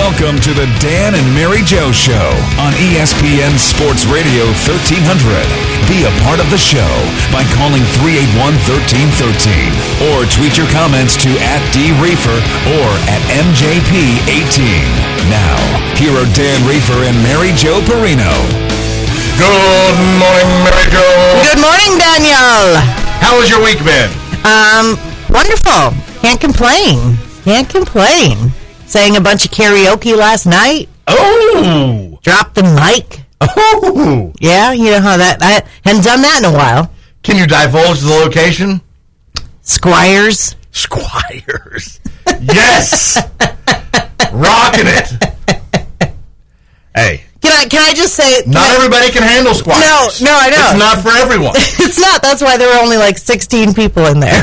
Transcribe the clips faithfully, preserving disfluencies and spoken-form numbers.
Welcome to the Dan and Mary Jo Show on E S P N Sports Radio thirteen hundred. Be a part of the show by calling three eight one, one three one three or tweet your comments to at D Reefer or at M J P eighteen. Now, here are Dan Reefer and Mary Jo Perino. Good morning, Mary Jo. Good morning, Daniel. How has your week been? Um, wonderful. Can't complain. Can't complain. Sang a bunch of karaoke last night. Oh! Dropped the mic. Oh! Yeah, you know how that... I hadn't done that in a while. Can you divulge the location? Squires. Squires. Yes! Rocking it. Hey. Can I Can I just say... Not I, everybody can handle Squires. No, no, I know. It's not for everyone. It's not. That's why there were only like sixteen people in there.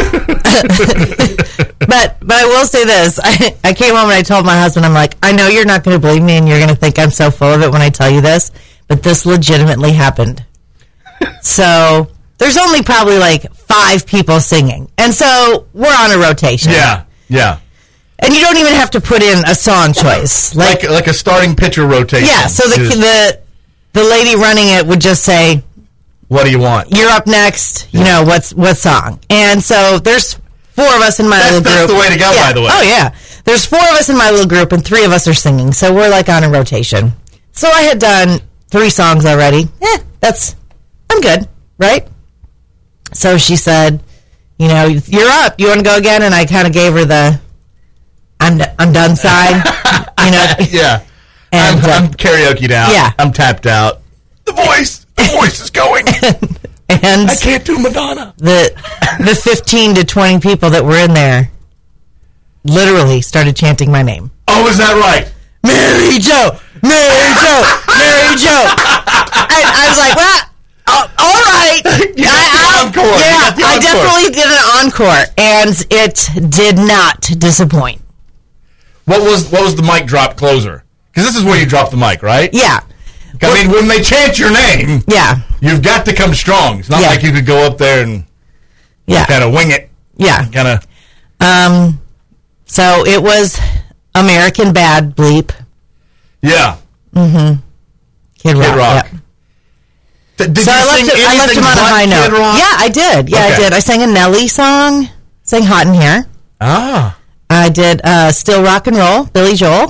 But but I will say this. I, I came home and I told my husband, I'm like, I know you're not going to believe me and you're going to think I'm so full of it when I tell you this, but this legitimately happened. So there's only probably like five people singing. And so we're on a rotation. Yeah, yeah. And you don't even have to put in a song choice. Like like, like a starting pitcher rotation. Yeah, so the, is, the the lady running it would just say, what do you want? You're up next. You know, what's what song? And so there's four of us in my that's, little that's group. the way to go, yeah. by the way. Oh, yeah. There's four of us in my little group, and three of us are singing. So we're like on a rotation. So I had done three songs already. Eh, that's, I'm good, right? So she said, you know, you're up. You want to go again? And I kind of gave her the, I'm, I'm done side. You know? Yeah. And, I'm, uh, I'm karaoke'd out. Yeah. I'm tapped out. The voice. The voice is going. And I can't do Madonna. The the fifteen to twenty people that were in there literally started chanting my name. Oh, is that right? Mary Jo! Mary Jo! Mary Jo! I, I was like, well, uh, all right. You got I, the encore. Yeah, You got the I encore. definitely did an encore, and it did not disappoint. What was what was the mic drop closer? Because this is where you drop the mic, right? Yeah. I mean, when they chant your name, Yeah. you've got to come strong. It's not Yeah. like you could go up there and Yeah. kind of wing it. Yeah. Kind of. Um. So it was American Bad Bleep. Yeah. Mm-hmm. Kid Rock. Kid Rock. Yep. Th- did So you I left, sing it, I left anything him on a but high note. Kid Rock? Yeah, I did. Yeah, Okay. I did. I sang a Nelly song. Sang Hot in Here. Ah. I did uh, Still Rock and Roll, Billy Joel.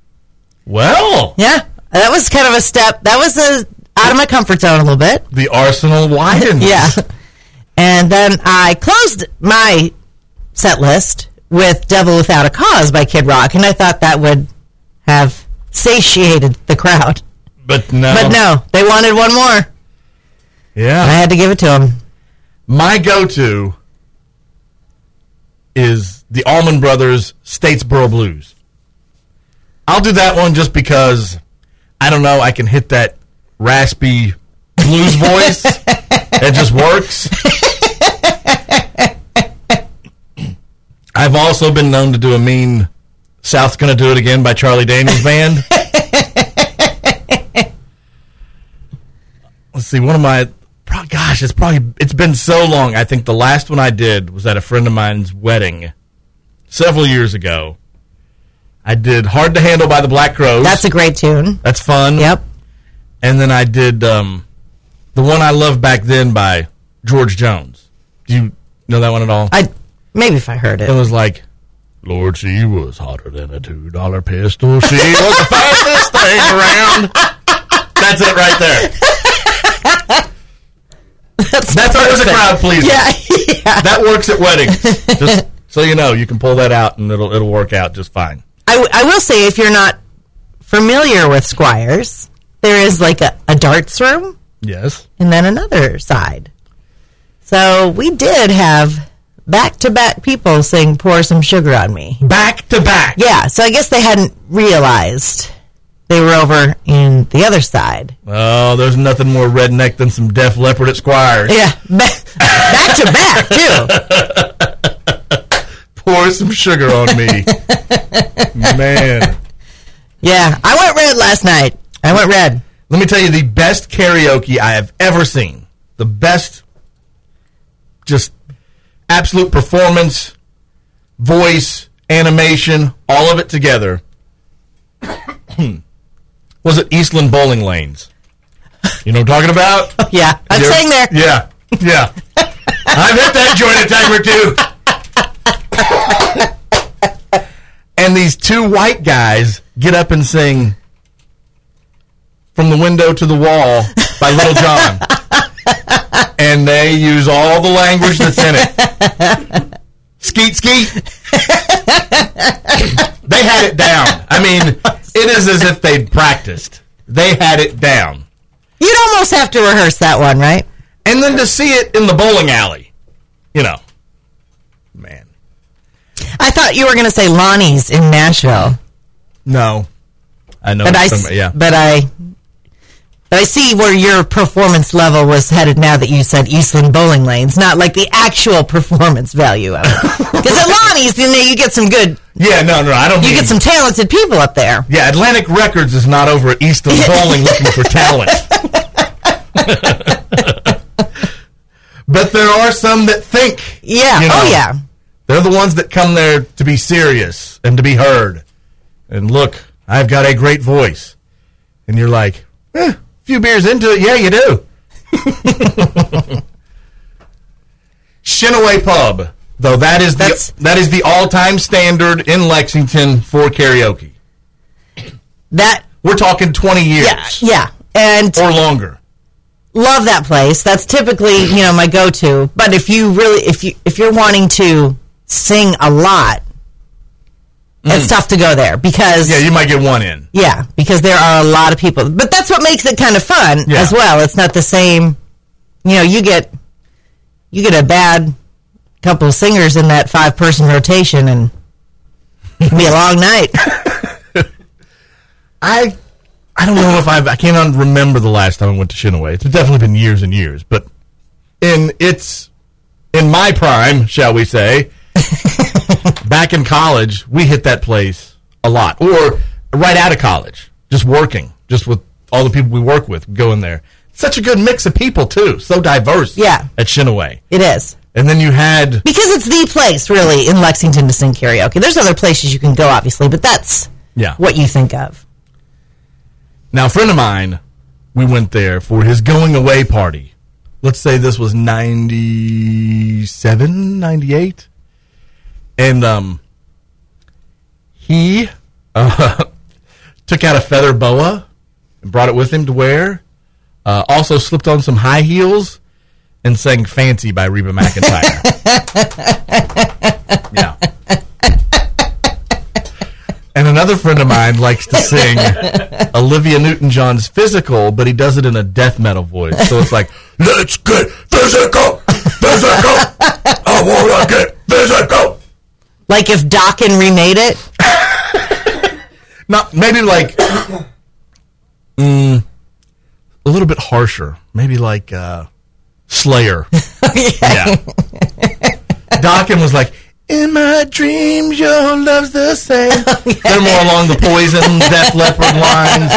Well. Yeah, that was kind of a step. That was a, out of my comfort zone a little bit. The arsenal widens. Yeah. And then I closed my set list with Devil Without a Cause by Kid Rock, and I thought that would have satiated the crowd. But no. But no, they wanted one more. Yeah. I had to give it to them. My go-to is the Allman Brothers Statesboro Blues. I'll do that one just because, I don't know, I can hit that raspy blues voice. It just works. I've also been known to do a mean South's Gonna Do It Again by Charlie Daniels Band. Let's see, one of my... Gosh, it's probably it's been so long. I think the last one I did was at a friend of mine's wedding several years ago. I did Hard to Handle by the Black Crowes. That's a great tune. That's fun. Yep. And then I did um, the one I loved back then by George Jones. Do you know that one at all? I maybe if I heard it. It was like, Lord, she was hotter than a two dollar pistol. She was the fastest thing around. That's it right there. That's, That's always a crowd pleaser. Yeah, yeah. That works at weddings. Just so you know, you can pull that out and it'll it'll work out just fine. I, w- I will say, if you're not familiar with Squires, there is like a, a darts room Yes. and then another side. So we did have back-to-back people sing Pour Some Sugar on Me. Back to back. Yeah, so I guess they hadn't realized they were over in the other side. Oh, there's nothing more redneck than some Def Leppard at Squires. Yeah, back, back to back, too. Pour some sugar on me. Man. Yeah, I went red last night. I went red. Let me tell you the best karaoke I have ever seen. The best, just absolute performance, voice, animation, all of it together was it Eastland Bowling Lanes? You know what I'm talking about? Yeah, I'm You're- saying there. Yeah, yeah. I've hit that joint a time or two. And these two white guys get up and sing From the Window to the Wall by Little John. And they use all the language that's in it. Skeet, skeet. They had it down. I mean, it is as if they'd practiced. They had it down. You'd almost have to rehearse that one, right? And then to see it in the bowling alley, you know, man. I thought you were going to say Lonnie's in Nashville, No, I know. but I, what you're talking about, yeah. but I, but I see where your performance level was headed now that you said Eastland Bowling Lanes, not like the actual performance value of it. Because at Lonnie's, you know, you get some good, Yeah, no, no, I don't. you mean, get some talented people up there. Yeah, Atlantic Records is not over at Eastland Bowling looking for talent. But there are some that think. Yeah. You know, Oh yeah. They're the ones that come there to be serious and to be heard. And look, I've got a great voice. And you're like, eh, a few beers into it, yeah, you do. Shinaway Pub, though that is That's- the that is the all-time standard in Lexington for karaoke. That. We're talking twenty years Yeah. Yeah. And or longer. love that place. That's typically, you know, my go-to. But if you really, if you if you're wanting to sing a lot, it's tough to go there because Yeah, you might get one in. yeah, because there are a lot of people. But that's what makes it kind of fun Yeah. as well. It's not the same. You know, you get you get a bad couple of singers in that five-person rotation, and it can be a long night. I I don't know if I've I can't remember the last time I went to Shinaway. It's definitely been years and years, but in its in my prime, shall we say, back in college, we hit that place a lot. Or right out of college, just working, just with all the people we work with, go in there. Such a good mix of people too, so diverse. Yeah. At Shinaway. It is. And then you had Because it's the place, really, in Lexington to sing karaoke. There's other places you can go, obviously, but that's Yeah. what you think of. Now, a friend of mine, we went there for his going away party. Let's say this was ninety-seven, ninety-eight. And um, he uh, took out a feather boa and brought it with him to wear. Uh, also slipped on some high heels and sang Fancy by Reba McEntire. Yeah. And another friend of mine likes to sing Olivia Newton-John's Physical, but he does it in a death metal voice. So it's like, let's get physical, physical, I want to get physical. Like if Dokken remade it. Not, maybe like, mm, a little bit harsher. Maybe like uh, Slayer. Yeah. Dokken was like, in my dreams, your love's the same. They're more along the Poison, Def Leppard lines.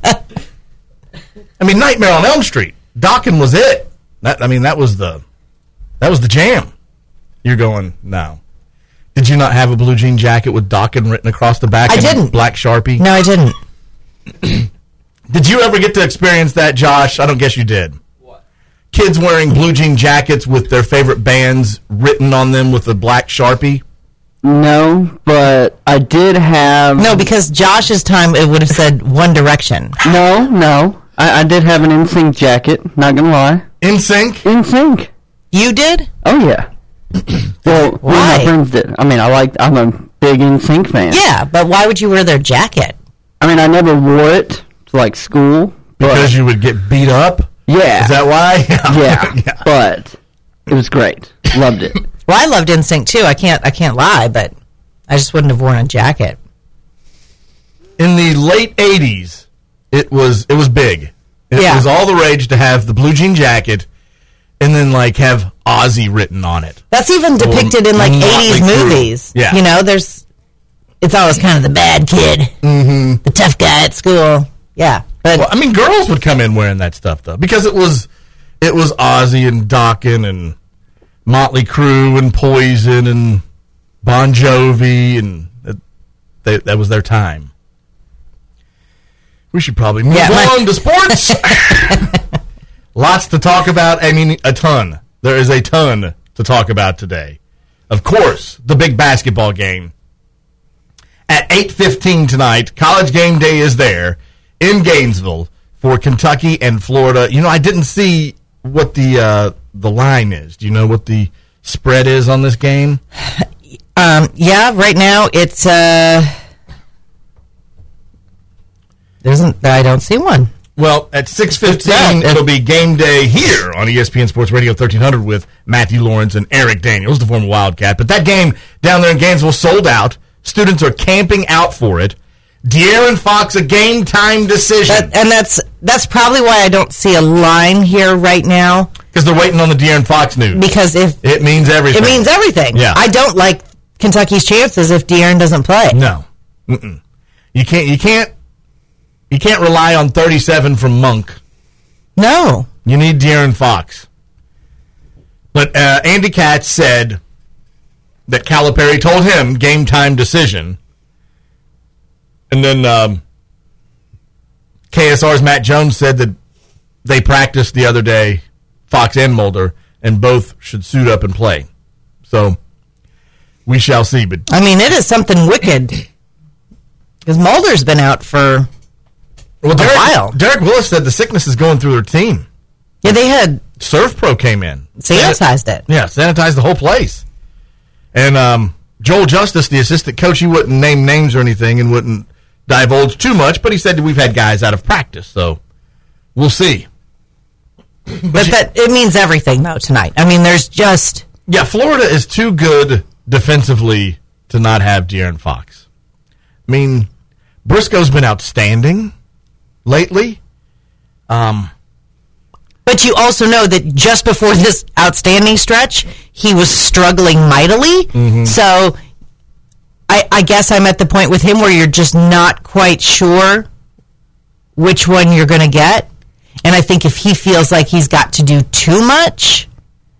I mean, Nightmare on Elm Street. Dokken was it. That I mean, that was the that was the jam. You're going, no. Did you not have a blue jean jacket with Dokken written across the back? I in didn't. Black Sharpie. No, I didn't. Did you ever get to experience that, Josh? I don't guess you did. Kids wearing blue jean jackets with their favorite bands written on them with a black Sharpie? No, but I did have... No, because Josh's time, it would have said One Direction. No, no. I, I did have an N Sync jacket, not gonna lie. In Sync? N Sync. You did? Oh, yeah. Well, me and Why? my friends did. I mean, I like, I'm a big N Sync fan. Yeah, but why would you wear their jacket? I mean, I never wore it to, like, school. But, Because you would get beat up? yeah. Is that why? yeah, yeah. but it was great. Loved it. Well, I loved N Sync too. I can't I can't lie, but I just wouldn't have worn a jacket. In the late eighties, it was it was big. It Yeah. was all the rage to have the blue jean jacket and then like have Ozzy written on it. That's even depicted in like Motley eighties Crue. movies. Yeah. You know, there's it's always kind of the bad kid, mm-hmm. the tough guy at school. Yeah, but Well, I mean, girls would come in wearing that stuff though, because it was it was Ozzy and Dokken and Motley Crue and Poison and Bon Jovi, and it, they, that was their time. We should probably move Yeah, my- on to sports. Lots to talk about. I mean, a ton. There is a ton to talk about today. Of course, the big basketball game. At eight fifteen tonight, College Game Day is there in Gainesville for Kentucky and Florida. You know, I didn't see what the uh, the line is. Do you know what the spread is on this game? Um, yeah, right now it's uh, there isn't. I don't see one. Well, at six fifteen, it'll be game day here on E S P N Sports Radio thirteen hundred with Matthew Lawrence and Eric Daniels, the former Wildcat. But that game down there in Gainesville sold out. Students are camping out for it. De'Aaron Fox, a game time decision. That, and that's that's probably why I don't see a line here right now. Because they're waiting on the De'Aaron Fox news. Because if it means everything. It means everything. Yeah. I don't like Kentucky's chances if De'Aaron doesn't play. No. Mm-mm. You can't. You can't. You can't rely on thirty-seven from Monk. No. You need De'Aaron Fox. But uh, Andy Katz said that Calipari told him game time decision. And then um, K S R's Matt Jones said that they practiced the other day, Fox and Mulder, and both should suit up and play. So we shall see. But I mean, it is something wicked. Because Mulder's been out for well, Derek, a while. Derek Willis said the sickness is going through their team. Yeah, they had Surf Pro came in. sanitized it. Yeah, sanitized the whole place. And um, Joel Justice, the assistant coach, he wouldn't name names or anything and wouldn't divulge too much, but he said that we've had guys out of practice, so we'll see. But, but that it means everything, though, tonight. I mean, there's just... Yeah, Florida is too good defensively to not have De'Aaron Fox. I mean, Briscoe's been outstanding lately. Um, but you also know that just before this outstanding stretch, he was struggling mightily. Mm-hmm. So I, I guess I'm at the point with him where you're just not quite sure which one you're going to get. And I think if he feels like he's got to do too much,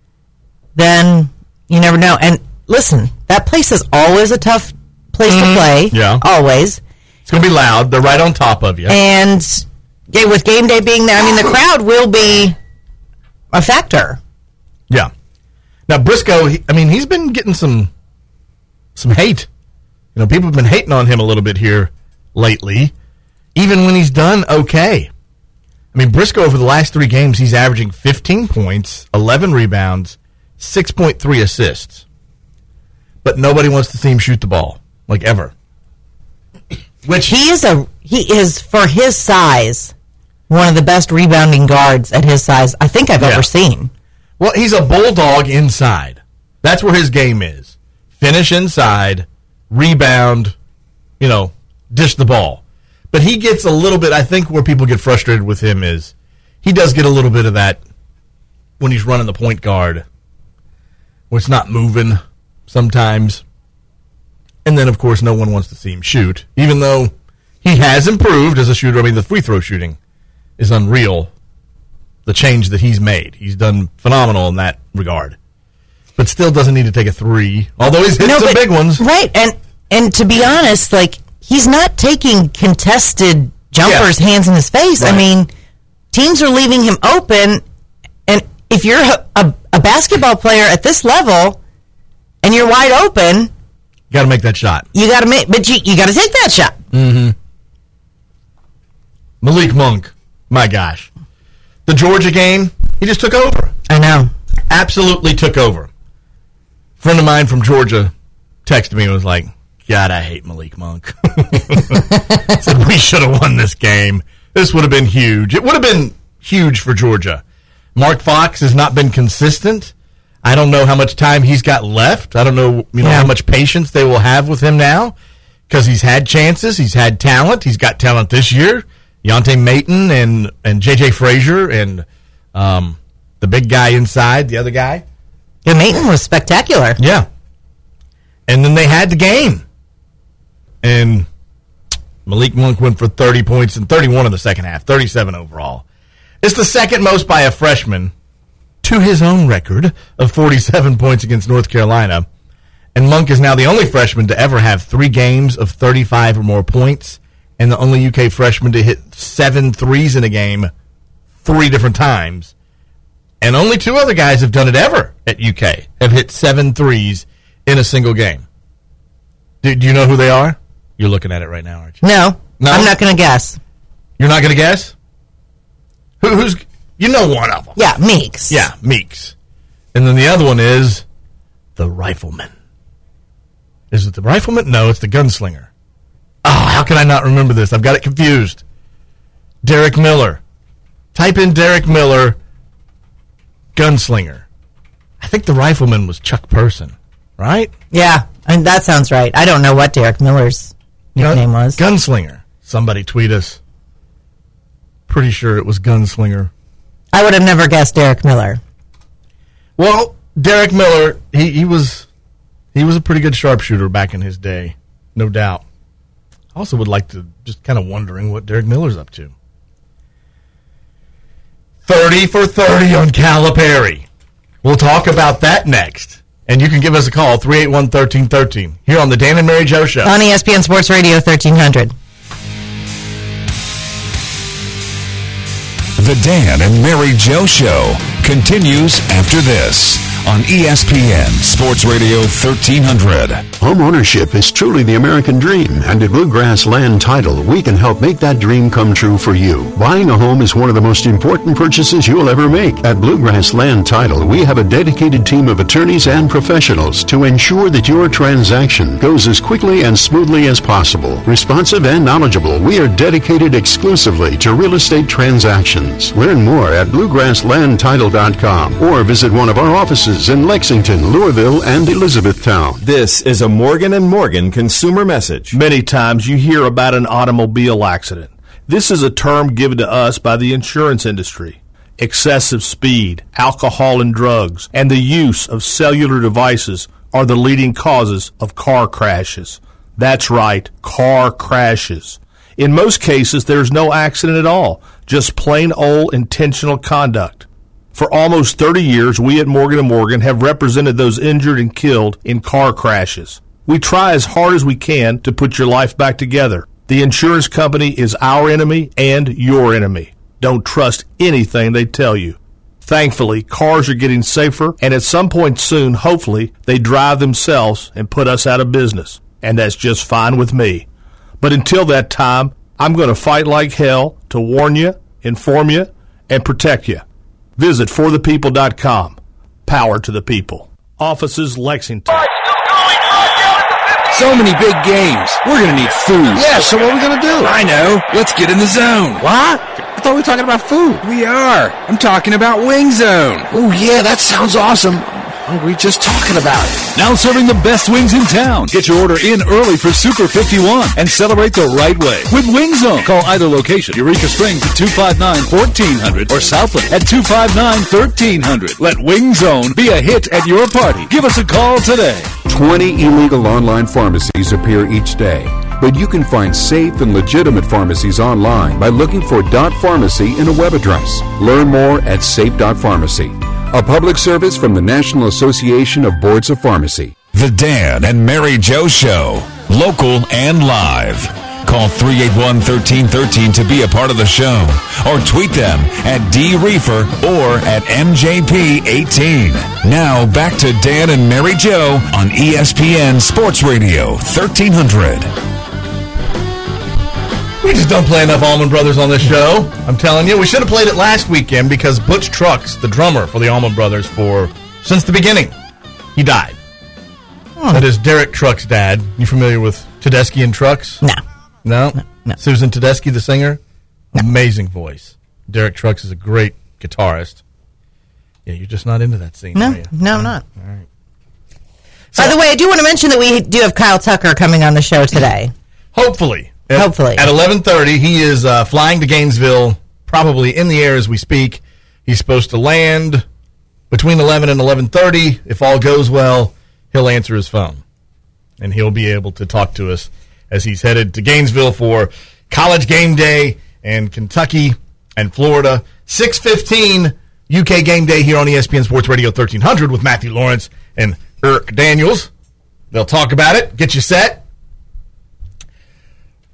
then you never know. And listen, that place is always a tough place mm-hmm. to play. Yeah. Always. It's going to be loud. They're right on top of you. And yeah, with game day being there, I mean, the crowd will be a factor. Yeah. Now, Briscoe, he, I mean, he's been getting some some hate. You know, people have been hating on him a little bit here lately, even when he's done okay. I mean, Briscoe, over the last three games, he's averaging fifteen points, eleven rebounds, six point three assists. But nobody wants to see him shoot the ball, like ever. Which he is a he is for his size one of the best rebounding guards at his size I think I've yeah. ever seen. Well, he's a bulldog inside. That's where his game is. Finish inside, rebound, you know, dish the ball. But he gets a little bit, I think where people get frustrated with him is he does get a little bit of that when he's running the point guard, where it's not moving sometimes. And then, of course, no one wants to see him shoot, even though he has improved as a shooter. I mean, the free throw shooting is unreal, the change that he's made. He's done phenomenal in that regard. But still doesn't need to take a three, although he's hit no, some but, big ones. Right, and and to be honest, like, he's not taking contested jumpers, yeah. hands in his face. Right. I mean, teams are leaving him open, and if you're a, a, a basketball player at this level and you're wide open, you got to make that shot. You got to make, but you you got to take that shot. Mm-hmm. Malik Monk, my gosh, the Georgia game, he just took over. I know, absolutely took over. A friend of mine from Georgia texted me and was like, God, I hate Malik Monk. Said we should have won this game. This would have been huge. It would have been huge for Georgia. Mark Fox has not been consistent. I don't know how much time he's got left. I don't know, you know, yeah. how much patience they will have with him now, because he's had chances. He's had talent. He's got talent this year. Yonte Mayton and and J J Frazier and um, the big guy inside, the other guy. Yeah, Mayton was spectacular. Yeah. And then they had the game. And Malik Monk went for thirty points and thirty-one in the second half, thirty-seven overall. It's the second most by a freshman to his own record of forty-seven points against North Carolina. And Monk is now the only freshman to ever have three games of thirty-five or more points and the only U K freshman to hit seven threes in a game three different times. And only two other guys have done it ever at U K, have hit seven threes in a single game. Do, do you know who they are? You're looking at it right now, aren't you? No, No? I'm not going to guess. You're not going to guess? Who, who's, you know one of them. Yeah, Meeks. Yeah, Meeks. And then the other one is the Rifleman. Is it the Rifleman? No, it's the Gunslinger. Oh, how can I not remember this? I've got it confused. Derek Miller. Type in Derek Miller, Gunslinger. I think the Rifleman was Chuck Person, right? Yeah, and that sounds right. I don't know what Derek Miller's nickname Gun- was. Gunslinger. Somebody tweet us. Pretty sure it was Gunslinger. I would have never guessed Derek Miller. Well, Derek Miller, he, he was he was a pretty good sharpshooter back in his day, no doubt. I also would like to just kind of wondering what Derek Miller's up to. thirty for thirty on Calipari. We'll talk about that next. And you can give us a call, three eight one, one three one three, here on the Dan and Mary Joe Show. On E S P N Sports Radio thirteen hundred. The Dan and Mary Joe Show continues after this on E S P N Sports Radio thirteen hundred. Home ownership is truly the American dream, and at Bluegrass Land Title, we can help make that dream come true for you. Buying a home is one of the most important purchases you'll ever make. At Bluegrass Land Title, we have a dedicated team of attorneys and professionals to ensure that your transaction goes as quickly and smoothly as possible. Responsive and knowledgeable, we are dedicated exclusively to real estate transactions. Learn more at bluegrass land title dot com or visit one of our offices in Lexington, Louisville, and Elizabethtown. This is a Morgan and Morgan consumer message. Many times you hear about an automobile accident. This is a term given to us by the insurance industry. Excessive speed, alcohol and drugs, and the use of cellular devices are the leading causes of car crashes. That's right, car crashes. In most cases, there's no accident at all, just plain old intentional conduct. For almost thirty years, we at Morgan and Morgan have represented those injured and killed in car crashes. We try as hard as we can to put your life back together. The insurance company is our enemy and your enemy. Don't trust anything they tell you. Thankfully, cars are getting safer, and at some point soon, hopefully, they drive themselves and put us out of business. And that's just fine with me. But until that time, I'm going to fight like hell to warn you, inform you, and protect you. Visit for the people dot com. Power to the people. Offices, Lexington. So many big games. We're going to need food. Yeah, so what are we going to do? I know. Let's get in the zone. What? I thought we were talking about food. We are. I'm talking about Wing Zone. Oh, yeah, that sounds awesome. Oh, we just talking about it. Now serving the best wings in town. Get your order in early for Super fifty-one and celebrate the right way with Wing Zone. Call either location, Eureka Springs at two five nine, one four zero zero or Southland at two five nine, one three zero zero. Let Wing Zone be a hit at your party. Give us a call today. twenty illegal online pharmacies appear each day, but you can find safe and legitimate pharmacies online by looking for .pharmacy in a web address. Learn more at safe dot pharmacy. A public service from the National Association of Boards of Pharmacy. The Dan and Mary Joe Show, local and live. Call three eight one, one three one three to be a part of the show, or tweet them at D Reefer or at M J P eighteen. Now back to Dan and Mary Joe on E S P N Sports Radio thirteen hundred. We just don't play enough Allman Brothers on this show. I'm telling you, we should have played it last weekend because Butch Trucks, the drummer for the Allman Brothers, for since the beginning, he died. Hmm. That is Derek Trucks' dad. You familiar with Tedeschi and Trucks? No. No? No. no. Susan Tedeschi, the singer? No. Amazing voice. Derek Trucks is a great guitarist. Yeah, you're just not into that scene, no, are you? No, I'm not. All right. So, by the way, I do want to mention that we do have Kyle Tucker coming on the show today. Hopefully. At, Hopefully. At eleven thirty, he is uh, flying to Gainesville, probably in the air as we speak. He's supposed to land between eleven and eleven thirty. If all goes well, he'll answer his phone, and he'll be able to talk to us as he's headed to Gainesville for College Game Day and Kentucky and Florida. six fifteen U K Game Day here on E S P N Sports Radio thirteen hundred with Matthew Lawrence and Eric Daniels. They'll talk about it, get you set.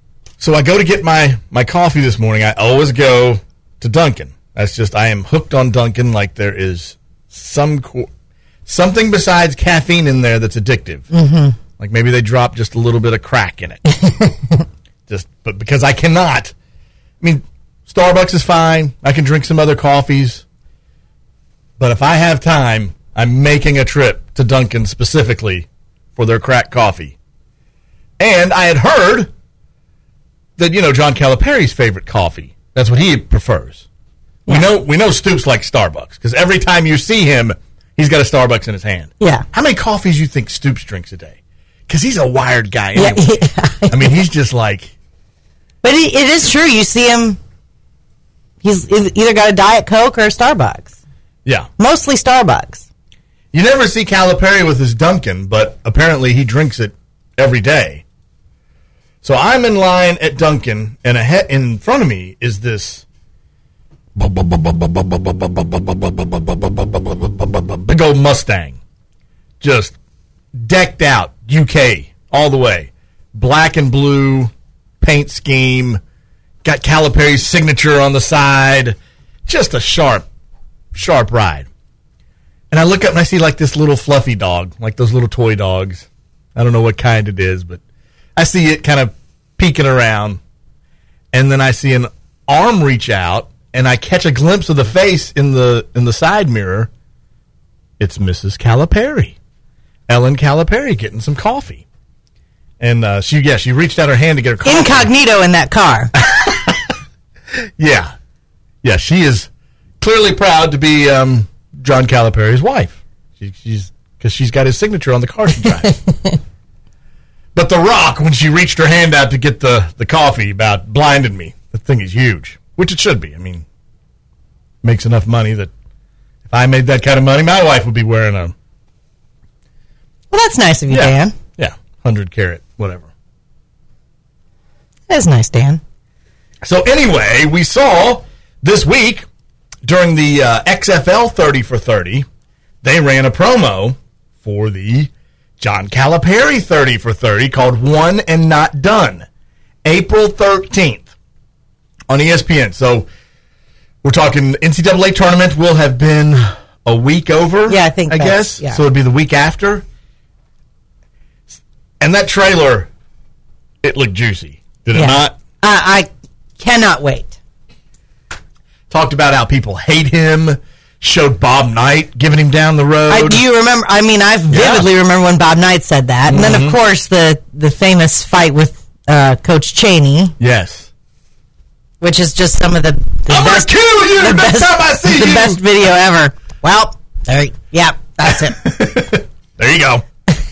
So I go to get my, my coffee this morning. I always go to Dunkin'. That's just, I am hooked on Dunkin' like there is some co- something besides caffeine in there that's addictive. Mm-hmm. Like maybe they drop just a little bit of crack in it. just, but because I cannot. I mean, Starbucks is fine. I can drink some other coffees. But if I have time, I'm making a trip to Dunkin' specifically for their crack coffee. And I had heard that, you know, John Calipari's favorite coffee. That's what he prefers. Yeah. We know we know Stoops likes Starbucks because every time you see him, he's got a Starbucks in his hand. Yeah. How many coffees do you think Stoops drinks a day? Because he's a wired guy anyway. Yeah, yeah. I mean, he's just like... But it, it is true. You see him, he's either got a Diet Coke or a Starbucks. Yeah. Mostly Starbucks. You never see Calipari with his Dunkin', but apparently he drinks it every day. So I'm in line at Dunkin', and ahead, in front of me is this big old Mustang. Just decked out, U K, all the way. Black and blue paint scheme. Got Calipari's signature on the side. Just a sharp, sharp ride. And I look up and I see like this little fluffy dog, like those little toy dogs. I don't know what kind it is, but I see it kind of peeking around. And then I see an arm reach out, and I catch a glimpse of the face in the in the side mirror. It's Missus Calipari, Ellen Calipari, getting some coffee. And uh, she, yeah, she reached out her hand to get her coffee. Incognito in that car. yeah. Yeah, she is clearly proud to be um, John Calipari's wife. She, she's because she's got his signature on the car she drives. But The Rock, when she reached her hand out to get the, the coffee, about blinded me. The thing is huge, which it should be. I mean, makes enough money that if I made that kind of money, my wife would be wearing a... Well, that's nice of you, yeah, Dan. Yeah, one hundred carat, whatever. That's nice, Dan. So anyway, we saw this week during the uh, X F L thirty for thirty, they ran a promo for the John Calipari thirty for thirty called One and Not Done, April thirteenth on E S P N. So we're talking N C double A tournament will have been a week over. Yeah, I think I guess. Yeah. So it'd be the week after. And that trailer, it looked juicy. Did yeah. it not? I, I cannot wait. Talked about how people hate him. Showed Bob Knight giving him down the road. I, do you remember? I mean, I vividly yeah. remember when Bob Knight said that. And mm-hmm. then, of course, the, the famous fight with uh, Coach Chaney. Yes. Which is just some of the, the I'm best. I'm going to kill you the next best, time I see the you. The best video ever. Well, there. Yeah, that's it. There you go.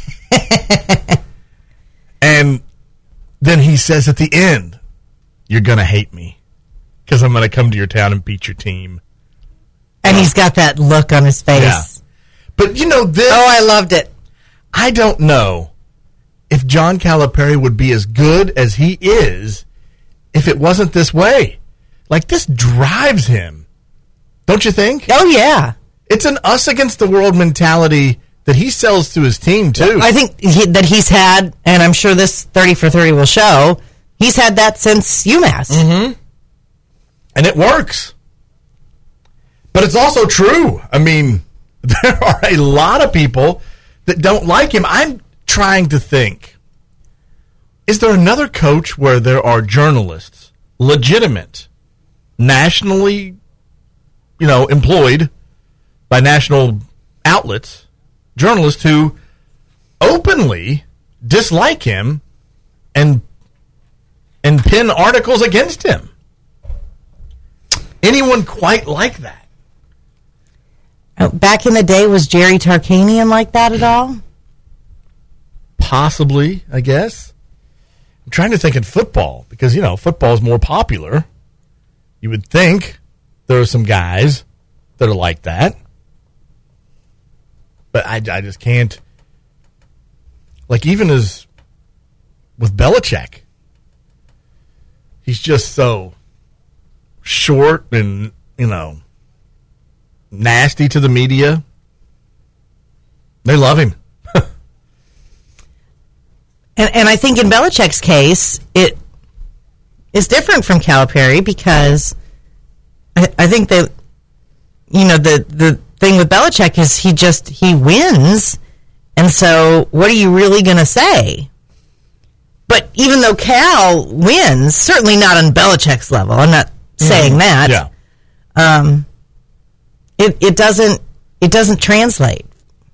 And then he says at the end, you're going to hate me because I'm going to come to your town and beat your team. And he's got that look on his face. Yeah. But, you know, this... Oh, I loved it. I don't know if John Calipari would be as good as he is if it wasn't this way. Like, this drives him. Don't you think? Oh, yeah. It's an us against the world mentality that he sells to his team, too. I think he, that he's had, and I'm sure this thirty for thirty will show, he's had that since UMass. Mm-hmm. And it works. But it's also true. I mean, there are a lot of people that don't like him. I'm trying to think, is there another coach where there are journalists, legitimate, nationally, you know, employed by national outlets, journalists who openly dislike him and and pin articles against him? Anyone quite like that? Back in the day, was Jerry Tarkanian like that at all? Possibly, I guess. I'm trying to think in football, because, you know, football is more popular. You would think there are some guys that are like that. But I, I just can't. Like, even as with Belichick, he's just so short and, you know, nasty to the media. They love him. and and I think in Belichick's case, it is different from Calipari because I, I think that, you know, the, the thing with Belichick is he just, he wins. And so what are you really going to say? But even though Cal wins, certainly not on Belichick's level, I'm not saying mm, that. Yeah. Um, it, it doesn't, it doesn't translate.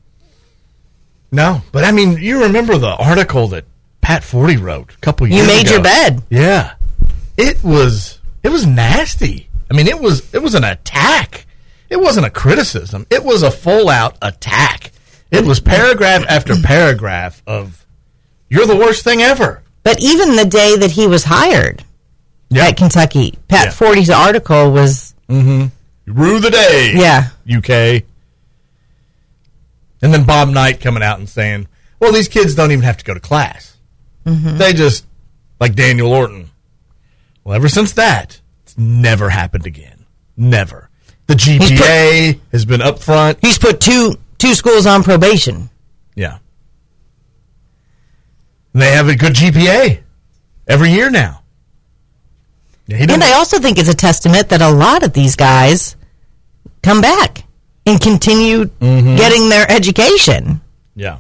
No, but I mean, you remember the article that Pat Forty wrote a couple years ago. You ago. made your bed. Yeah. It was, it was nasty. I mean, it was, it was an attack. It wasn't a criticism. It was a full-out attack. It was paragraph after paragraph of, you're the worst thing ever. But even the day that he was hired yeah. at Kentucky, Pat yeah. Forty's article was... Mm-hmm. Rue the day. Yeah. U K. And then Bob Knight coming out and saying, well, these kids don't even have to go to class. Mm-hmm. They just, like Daniel Orton. Well, ever since that, it's never happened again. Never. The G P A put, has been up front. He's put two two schools on probation. Yeah. And they have a good G P A every year now. Yeah, and I also think it's a testament that a lot of these guys come back and continue mm-hmm. getting their education. Yeah.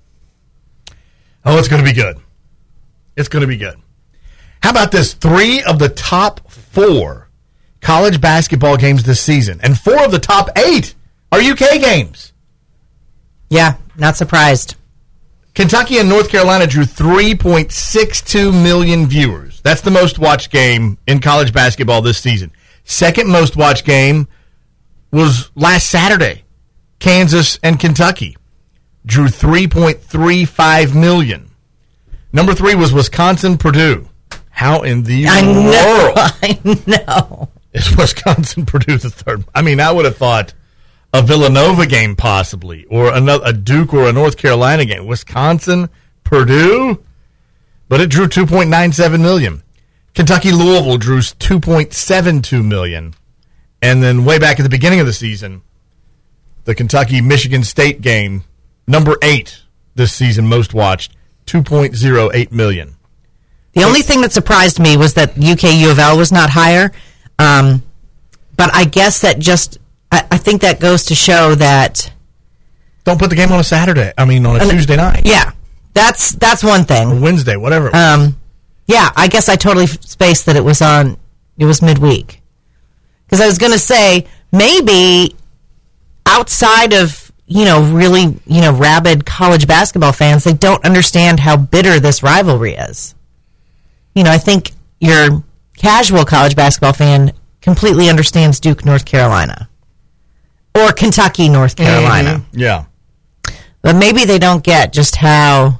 Oh, it's going to be good. It's going to be good. How about this? Three of the top four college basketball games this season, and four of the top eight are U K games. Yeah, not surprised. Kentucky and North Carolina drew three point six two million viewers. That's the most watched game in college basketball this season. Second most watched game was last Saturday. Kansas and Kentucky drew three point three five million. Number three was Wisconsin-Purdue. How in the I world? Know, I know. Is Wisconsin-Purdue the third? I mean, I would have thought a Villanova game possibly, or another, a Duke or a North Carolina game. Wisconsin-Purdue? But it drew two point nine seven million. Kentucky-Louisville drew two point seven two million. And then way back at the beginning of the season, the Kentucky-Michigan State game, number eight this season, most watched, two point oh eight million. The only thing that surprised me was that U K U of L was not higher. Um, but I guess that just, I, I think that goes to show that... Don't put the game on a Saturday. I mean, on a uh, Tuesday night. Yeah. That's that's one thing. Or Wednesday, whatever it was. Um, yeah, I guess I totally spaced that it was on, it was midweek. Because I was going to say, maybe outside of, you know, really, you know, rabid college basketball fans, they don't understand how bitter this rivalry is. You know, I think your casual college basketball fan completely understands Duke, North Carolina. Or Kentucky, North Carolina. Mm-hmm. Yeah. But maybe they don't get just how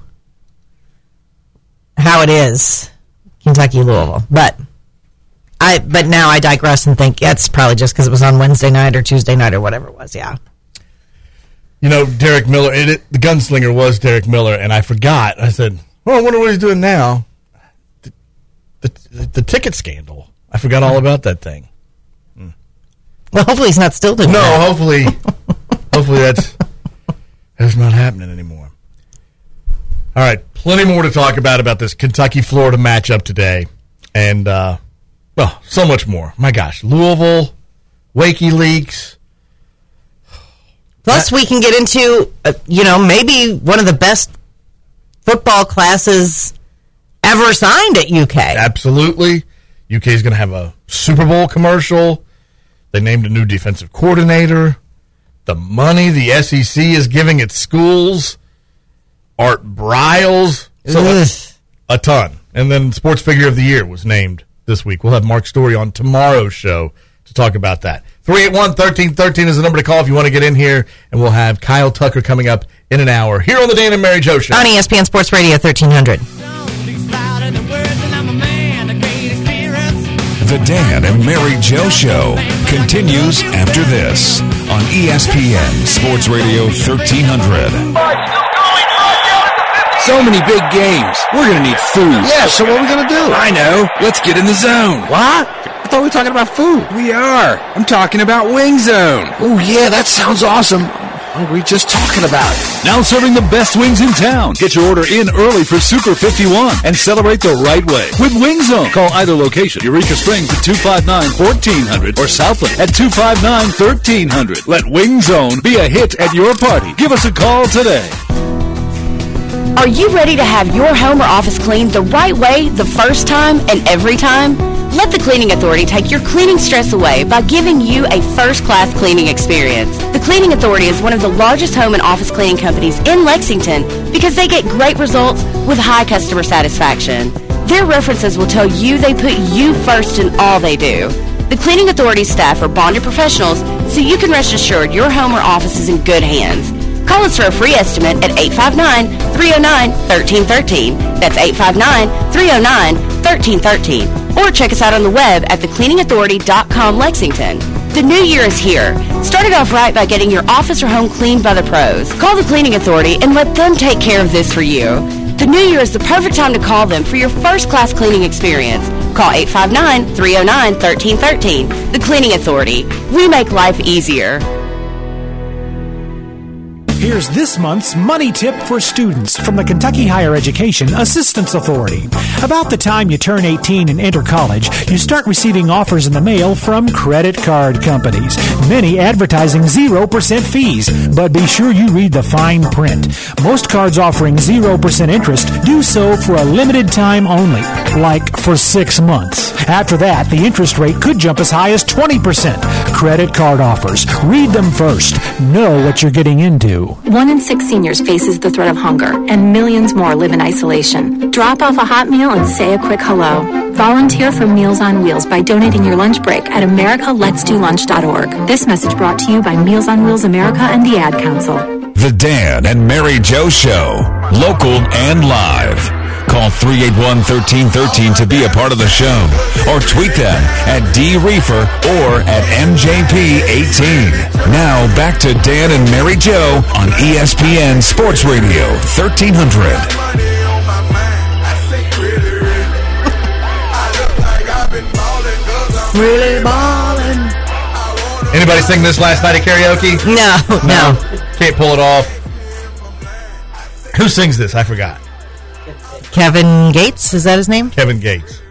how it is, Kentucky, Louisville. But I but now I digress and think yeah, it's probably just because it was on Wednesday night or Tuesday night or whatever it was, yeah. You know, Derek Miller, it, it, the gunslinger was Derek Miller, and I forgot. I said, well, I wonder what he's doing now. The, the, the ticket scandal. I forgot all about that thing. Mm. Well, hopefully he's not still doing no, that. No, hopefully, hopefully that's, that's not happening anymore. All right, plenty more to talk about about this Kentucky-Florida matchup today. And, uh, well, so much more. My gosh, Louisville, WikiLeaks. Plus, we can get into, uh, you know, maybe one of the best football classes ever signed at U K. Absolutely. U K is going to have a Super Bowl commercial. They named a new defensive coordinator. The money the S E C is giving its schools. Art Briles. So a, a ton. And then Sports Figure of the Year was named this week. We'll have Mark Story on tomorrow's show to talk about that. three eight one, one three one three is the number to call if you want to get in here. And we'll have Kyle Tucker coming up in an hour here on the Dan and Mary Jo Show. On E S P N Sports Radio thirteen hundred. The Dan and Mary Jo Show continues after this on E S P N Sports Radio thirteen hundred. So many big games. We're going to need food. Yeah, so what are we going to do? I know. Let's get in the zone. What? I thought we were talking about food. We are. I'm talking about Wing Zone. Oh, yeah, that sounds awesome. Hungry just talking about it. Now serving the best wings in town. Get your order in early for Super fifty-one and celebrate the right way with Wing Zone. Call either location, Eureka Springs at two five nine, one four zero zero or Southland at two five nine, one three zero zero. Let Wing Zone be a hit at your party. Give us a call today. Are you ready to have your home or office cleaned the right way the first time and every time? Let the Cleaning Authority take your cleaning stress away by giving you a first-class cleaning experience. The Cleaning Authority is one of the largest home and office cleaning companies in Lexington because they get great results with high customer satisfaction. Their references will tell you they put you first in all they do. The Cleaning Authority staff are bonded professionals, so you can rest assured your home or office is in good hands. Call us for a free estimate at eight five nine, three oh nine, one three one three. That's eight five nine, three oh nine, one three one three. Or check us out on the web at the cleaning authority dot com Lexington. The new year is here. Start it off right by getting your office or home cleaned by the pros. Call the Cleaning Authority and let them take care of this for you. The new year is the perfect time to call them for your first-class cleaning experience. Call eight five nine, three oh nine, one three one three. The Cleaning Authority. We make life easier. Here's this month's money tip for students from the Kentucky Higher Education Assistance Authority. About the time you turn eighteen and enter college, you start receiving offers in the mail from credit card companies, many advertising zero percent fees. But be sure you read the fine print. Most cards offering zero percent interest do so for a limited time only, like for six months. After that, the interest rate could jump as high as twenty percent. Credit card offers. Read them first. Know what you're getting into. One in six seniors faces the threat of hunger, and millions more live in isolation. Drop off a hot meal and say a quick hello. Volunteer for Meals on Wheels by donating your lunch break at america lets do lunch dot org. This message brought to you by Meals on Wheels America and the Ad Council. The Dan and Mary Jo Show, local and live. Call three eight one, one three one three to be a part of the show, or tweet them at D Reefer or at M J P eighteen. Now back to Dan and Mary Jo on E S P N Sports Radio thirteen hundred. Really ballin'. Anybody sing this last night at karaoke? No, no. Can't pull it off. Who sings this? I forgot. Kevin Gates, is that his name? Kevin Gates.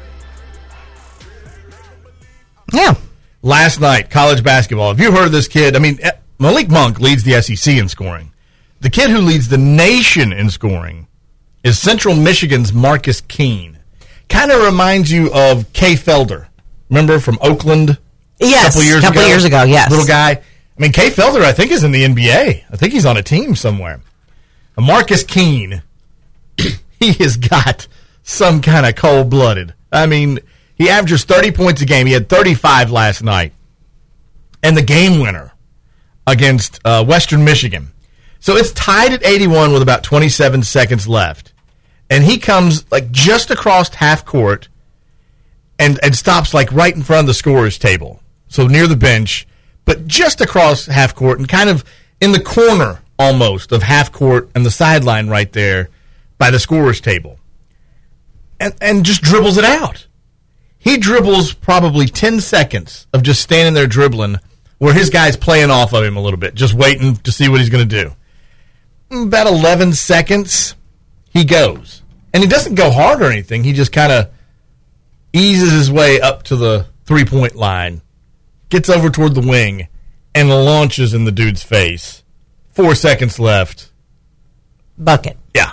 Yeah. Last night, college basketball. Have you heard of this kid? I mean, Malik Monk leads the S E C in scoring. The kid who leads the nation in scoring is Central Michigan's Marcus Keene. Kind of reminds you of Kay Felder. Remember from Oakland? Yes, a couple years couple ago? years ago, yes. Little guy. I mean, Kay Felder, I think, is in the N B A. I think he's on a team somewhere. Marcus Keene, he has got some kind of cold-blooded. I mean, he averages thirty points a game. He had thirty-five last night. And the game winner against uh, Western Michigan. So it's tied at eighty-one with about twenty-seven seconds left. And he comes like just across half court and, and stops like right in front of the scorer's table. So near the bench, but just across half court and kind of in the corner almost of half court and the sideline right there by the scorer's table. And and just dribbles it out. He dribbles probably ten seconds of just standing there dribbling where his guy's playing off of him a little bit, just waiting to see what he's going to do. About eleven seconds, he goes. And he doesn't go hard or anything. He just kind of eases his way up to the three-point line, gets over toward the wing, and launches in the dude's face. Four seconds left. Bucket. Yeah.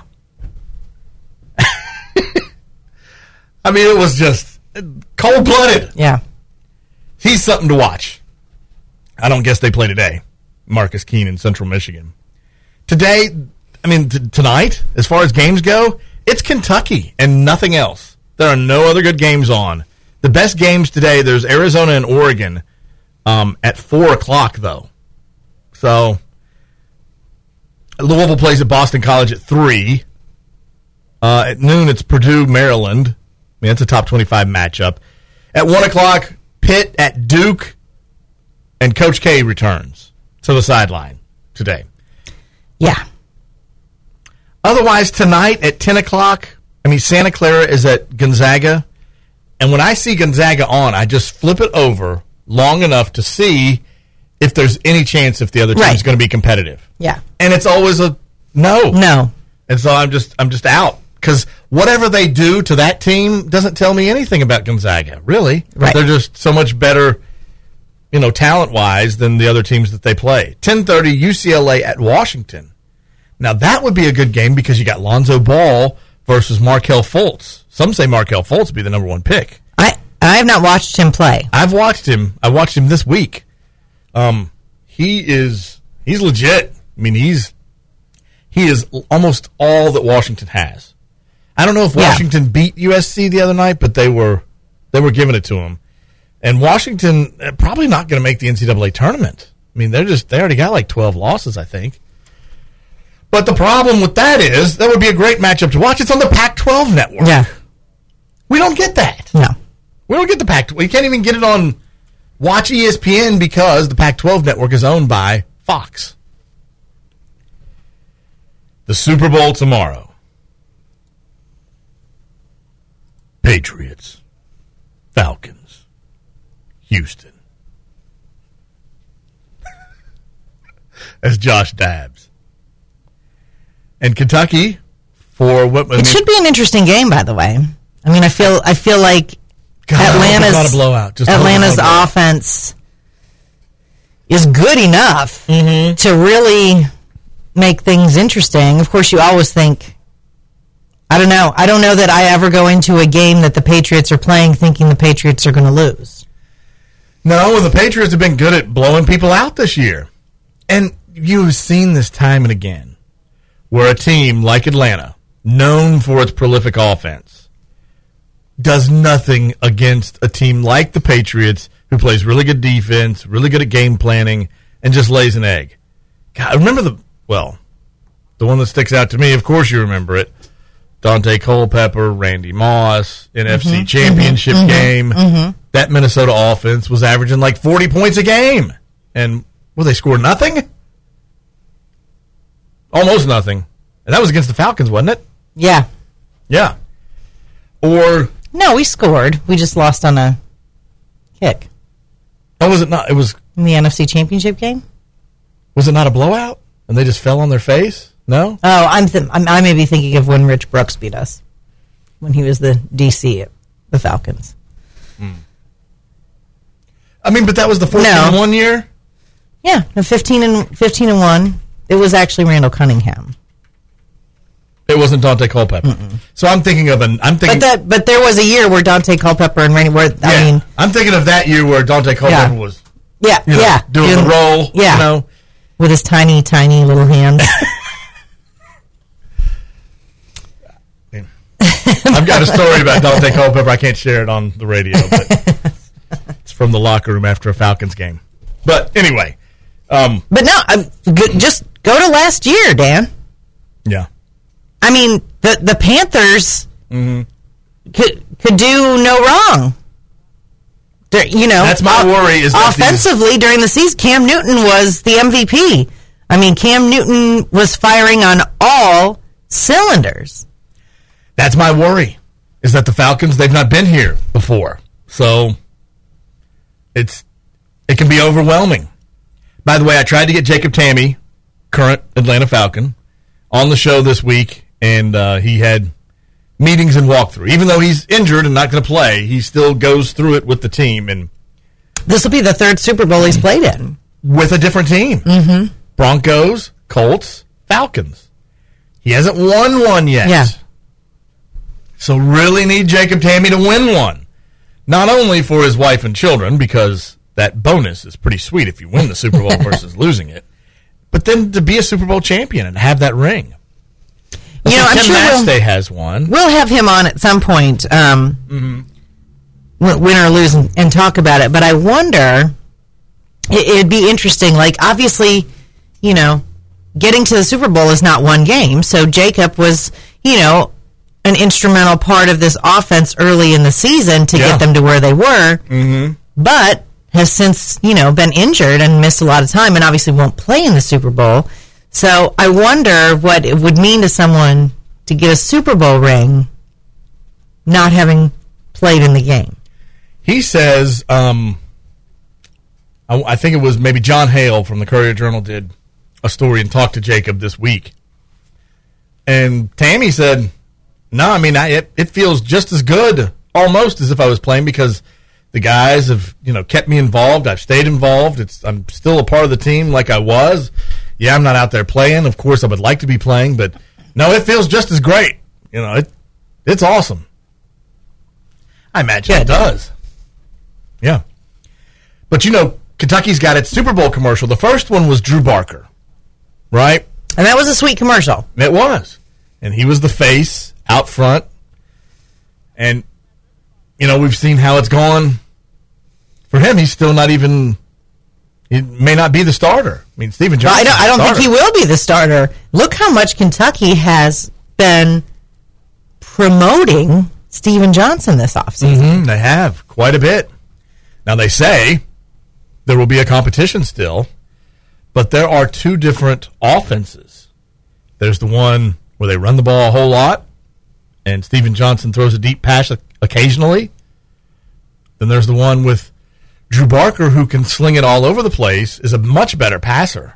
I mean, it was just cold-blooded. Yeah. He's something to watch. I don't guess they play today. Marcus Keene in Central Michigan. Today, I mean, t- tonight, as far as games go, it's Kentucky and nothing else. There are no other good games on. The best games today, there's Arizona and Oregon um, at four o'clock, though. So, Louisville plays at Boston College at three. Uh, at noon, it's Purdue, Maryland. I mean, it's a top twenty-five matchup. At one o'clock, Pitt at Duke, and Coach K returns to the sideline today. Yeah. Otherwise, tonight at ten o'clock, I mean, Santa Clara is at Gonzaga. And when I see Gonzaga on, I just flip it over long enough to see if there's any chance if the other team's Right. going to be competitive. Yeah. And it's always a no. No. And so I'm just I'm just out. Because whatever they do to that team doesn't tell me anything about Gonzaga, really. Right. They're just so much better, you know, talent-wise than the other teams that they play. ten thirty U C L A at Washington. Now, that would be a good game because you got Lonzo Ball versus Markelle Fultz. Some say Markelle Fultz would be the number one pick. I I have not watched him play. I've watched him. I watched him this week. Um, he is he's legit. I mean, he's he is almost all that Washington has. I don't know if Washington yeah. beat U S C the other night, but they were they were giving it to him. And Washington uh, probably not going to make the N C double A tournament. I mean, they're just they already got like twelve losses, I think. But the problem with that is that would be a great matchup to watch. It's on the Pac twelve network. Yeah, we don't get that. No, we don't get the Pac twelve. We can't even get it on Watch E S P N because the Pac twelve network is owned by Fox. The Super Bowl tomorrow. Patriots, Falcons, Houston. As Josh Dabbs. And Kentucky for what I it mean, should be an interesting game, by the way. I mean, I feel I feel like God, Atlanta's not a blowout. Just Atlanta's not a blowout. offense is good enough mm-hmm. to really make things interesting. Of course, you always think, I don't know. I don't know that I ever go into a game that the Patriots are playing thinking the Patriots are going to lose. No, the Patriots have been good at blowing people out this year. And you've seen this time and again where a team like Atlanta, known for its prolific offense, does nothing against a team like the Patriots who plays really good defense, really good at game planning, and just lays an egg. God, I remember the, well, the one that sticks out to me, of course you remember it, Dante Culpepper, Randy Moss, N F C mm-hmm, Championship mm-hmm, game. Mm-hmm. That Minnesota offense was averaging like forty points a game. And, well, they scored nothing? Almost nothing. And that was against the Falcons, wasn't it? Yeah. Yeah. Or... No, we scored. We just lost on a kick. Oh, was it not? It was... In the N F C Championship game? Was it not a blowout? And they just fell on their face? No? Oh, I'm, th- I'm I may be thinking of when Rich Brooks beat us. When he was the D C at the Falcons. Hmm. I mean, but that was the fourteen and one year? Yeah, no, fifteen and fifteen and one. It was actually Randall Cunningham. It wasn't Dante Culpepper. Mm-mm. So I'm thinking of an I'm thinking But that but there was a year where Dante Culpepper and Randy were I yeah, mean I'm thinking of that year where Dante Culpepper yeah. was Yeah, you know, yeah. doing doing, the roll. Yeah. You know. With his tiny, tiny little hands. I've got a story about Dante Culpepper. I can't share it on the radio, but it's from the locker room after a Falcons game. But anyway. Um, but no, I'm, g- just go to last year, Dan. Yeah. I mean, the the Panthers mm-hmm. could could do no wrong. They're, you know, that's my worry. Is that offensively these... during the season, Cam Newton was the M V P. I mean, Cam Newton was firing on all cylinders. That's my worry. Is that the Falcons? They've not been here before, so it's it can be overwhelming. By the way, I tried to get Jacob Tamme, current Atlanta Falcon, on the show this week, and uh, he had meetings and walkthrough. Even though he's injured and not going to play, he still goes through it with the team. And this will be the third Super Bowl he's played in. With a different team. Mm-hmm. Broncos, Colts, Falcons. He hasn't won one yet. Yeah. So really need Jacob Tamme to win one. Not only for his wife and children, because that bonus is pretty sweet if you win the Super Bowl versus losing it, but then to be a Super Bowl champion and have that ring. You know, I'm Tim sure Mastay we'll, has one. We'll have him on at some point, um, mm-hmm. win or lose, and, and talk about it. But I wonder, it, it'd be interesting. Like, obviously, you know, getting to the Super Bowl is not one game. So Jacob was, you know, an instrumental part of this offense early in the season to yeah. get them to where they were. Mm-hmm. But has since, you know, been injured and missed a lot of time and obviously won't play in the Super Bowl. So I wonder what it would mean to someone to get a Super Bowl ring not having played in the game. He says um, I, I think it was maybe John Hale from the Courier-Journal did a story and talked to Jacob this week. And Tammy said, no, I mean, I, it, it feels just as good almost as if I was playing because the guys have, you know, kept me involved. I've stayed involved. It's I'm still a part of the team like I was. Yeah, I'm not out there playing. Of course, I would like to be playing, but no, it feels just as great. You know, it it's awesome. I imagine yeah, it does. Yeah. But, you know, Kentucky's got its Super Bowl commercial. The first one was Drew Barker, right? And that was a sweet commercial. It was. And he was the face out front. And, you know, we've seen how it's gone. For him, he's still not even, he may not be the starter. I mean, Stephen Johnson. Well, I don't, I don't think he will be the starter. Look how much Kentucky has been promoting Stephen Johnson this offseason. Mm-hmm, they have, quite a bit. Now, they say there will be a competition still, but there are two different offenses. There's the one where they run the ball a whole lot, and Stephen Johnson throws a deep pass occasionally. Then there's the one with Drew Barker, who can sling it all over the place, is a much better passer.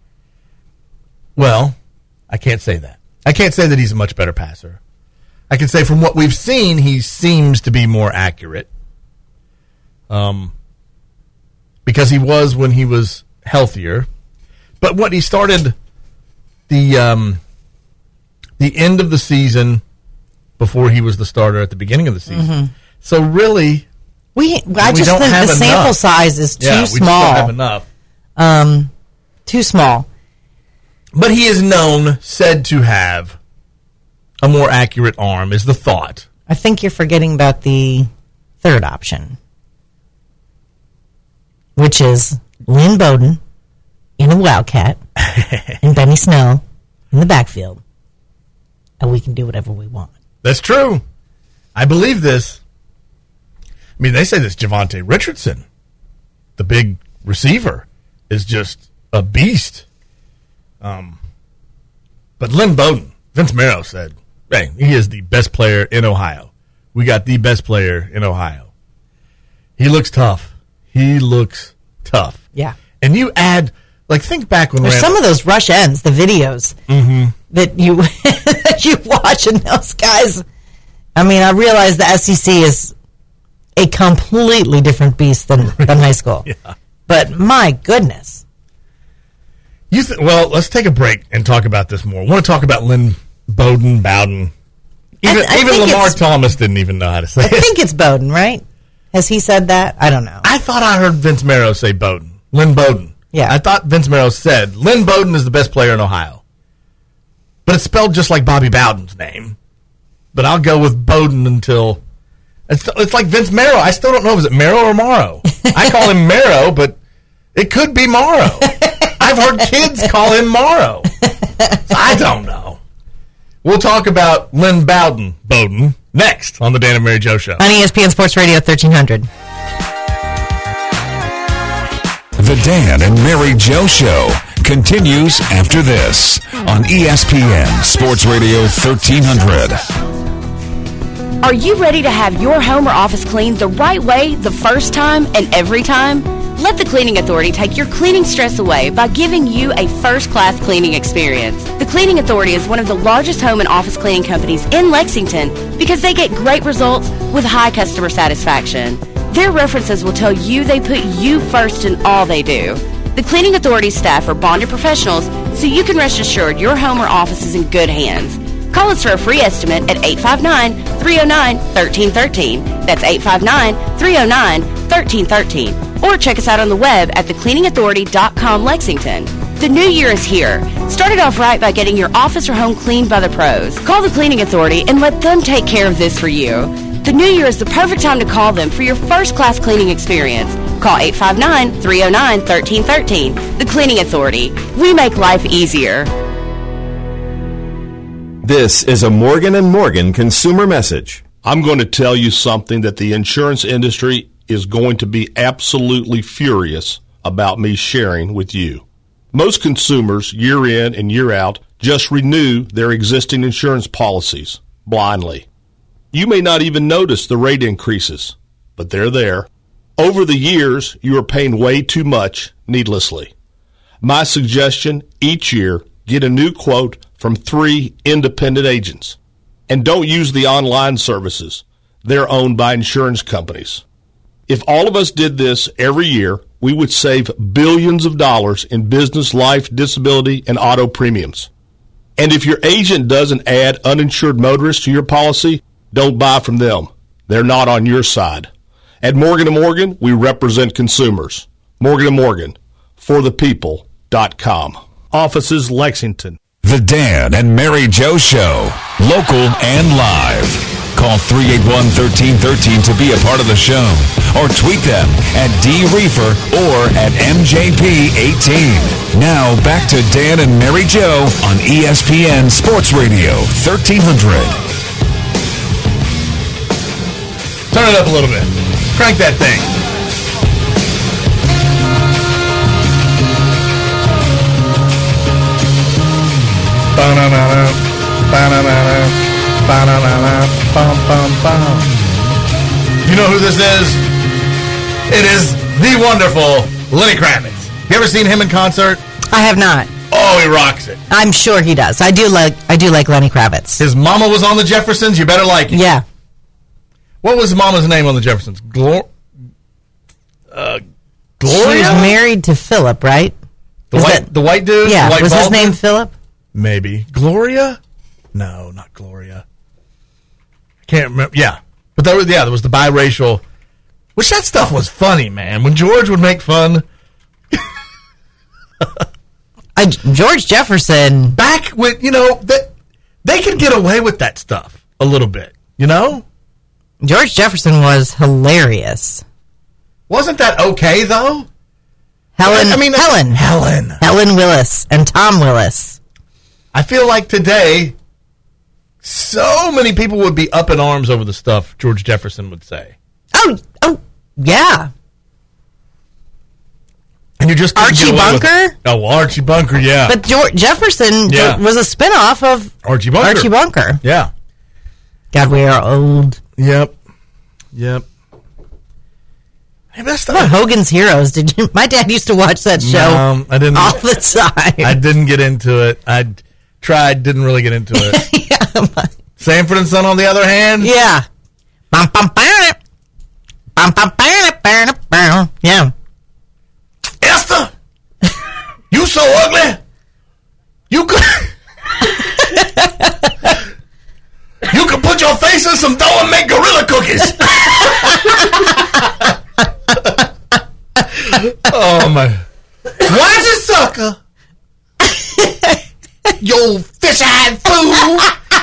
Well, I can't say that. I can't say that he's a much better passer. I can say from what we've seen, he seems to be more accurate. Um, because he was when he was healthier. But what he started the um, the end of the season before he was the starter at the beginning of the season. Mm-hmm. So really, we I we just think the sample enough. size is too yeah, small. We just don't have enough. Um, too small. But he is known, said to have a more accurate arm, is the thought. I think you're forgetting about the third option, which is Lynn Bowden in a Wildcat and Benny Snell in the backfield, and we can do whatever we want. That's true. I believe this. I mean, they say this Javonte Richardson, the big receiver, is just a beast. Um, but Lynn Bowden, Vince Marrow said, hey, he is the best player in Ohio. We got the best player in Ohio. He looks tough. He looks tough. Yeah. And you add, like, think back when There's Randall, some of those rush ends, the videos mm-hmm. that you that you watch, and those guys. I mean, I realize the S E C is a completely different beast than, than high school. Yeah. But my goodness. You th- well, let's take a break and talk about this more. I want to talk about Lynn Bowden, Bowden. Even, I, I even Lamar Thomas didn't even know how to say I it. I think it's Bowden, right? Has he said that? I don't know. I thought I heard Vince Marrow say Bowden. Lynn Bowden. Yeah. I thought Vince Marrow said Lynn Bowden is the best player in Ohio. But it's spelled just like Bobby Bowden's name. But I'll go with Bowden until... It's, it's like Vince Marrow. I still don't know if it's Marrow or Morrow. I call him Marrow, but it could be Morrow. I've heard kids call him Morrow. So I don't know. We'll talk about Lynn Bowden, Bowden, next on the Dan and Mary Jo Show. On E S P N Sports Radio thirteen hundred. The Dan and Mary Jo Show continues after this on E S P N Sports Radio thirteen hundred. Are you ready to have your home or office cleaned the right way the first time and every time? Let the Cleaning Authority take your cleaning stress away by giving you a first-class cleaning experience. The Cleaning Authority is one of the largest home and office cleaning companies in Lexington because they get great results with high customer satisfaction. Their references will tell you they put you first in all they do. The Cleaning Authority staff are bonded professionals, so you can rest assured your home or office is in good hands. Call us for a free estimate at eight five nine, three oh nine, one three one three. That's eight five nine, three oh nine, one three one three. Or check us out on the web at the cleaning authority dot com Lexington. The new year is here. Start it off right by getting your office or home cleaned by the pros. Call the Cleaning Authority and let them take care of this for you. The new year is the perfect time to call them for your first-class cleaning experience. Call eight five nine, three oh nine, one three one three. The Cleaning Authority. We make life easier. This is a Morgan and Morgan consumer message. I'm going to tell you something that the insurance industry is going to be absolutely furious about me sharing with you. Most consumers, year in and year out, just renew their existing insurance policies blindly. You may not even notice the rate increases, but they're there. Over the years, you are paying way too much needlessly. My suggestion, each year, get a new quote from three independent agents. And don't use the online services. They're owned by insurance companies. If all of us did this every year, we would save billions of dollars in business, life, disability, and auto premiums. And if your agent doesn't add uninsured motorists to your policy, don't buy from them. They're not on your side. At Morgan and Morgan, we represent consumers. Morgan and Morgan, for the people dot com. Offices Lexington. The Dan and Mary Joe Show, local and live. Call three eight one, one three one three to be a part of the show, or tweet them at D Reefer or at M J P eighteen. Now back to Dan and Mary Joe on E S P N Sports Radio thirteen hundred. Turn it up a little bit. Crank that thing. Ba-na-na-na, ba-na-na-na. You know who this is? It is the wonderful Lenny Kravitz. You ever seen him in concert? I have not. Oh, he rocks it. I'm sure he does. I do like I do like Lenny Kravitz. His mama was on the Jeffersons. You better like it. Yeah. What was mama's name on the Jeffersons? Glor- uh, Gloria? She was married to Philip, right? The is white, that, the white dude? Yeah. The white was his dude? name Philip? Maybe. Gloria? No, not Gloria. Can't remember. Yeah. But there was, yeah, there was the biracial, which that stuff was funny, man. When George would make fun. I, George Jefferson. Back when, you know, that they could get away with that stuff a little bit, you know? George Jefferson was hilarious. Wasn't that okay, though? Helen. I mean, Helen. Helen. Helen Willis and Tom Willis. I feel like today, so many people would be up in arms over the stuff George Jefferson would say. Oh, oh, yeah. And you just Archie Bunker? Oh, well, Archie Bunker, yeah. But George Jefferson Yeah. was a spinoff of Archie Bunker. Archie Bunker. Yeah. God, we are old. Yep. Yep. Hey, that's What about Hogan's Heroes? Did you? My dad used to watch that show No, I didn't. all the time. I didn't get into it. I tried, didn't really get into it. yeah. Sanford and Son, on the other hand? Yeah. Bum, bum, bum, bum, bum, bum, bum, bum. Yeah. Esther! You so ugly! You could... you could put your face in some dough and make gorilla cookies! Oh, my... Why's it sucker? You fish-eyed fool!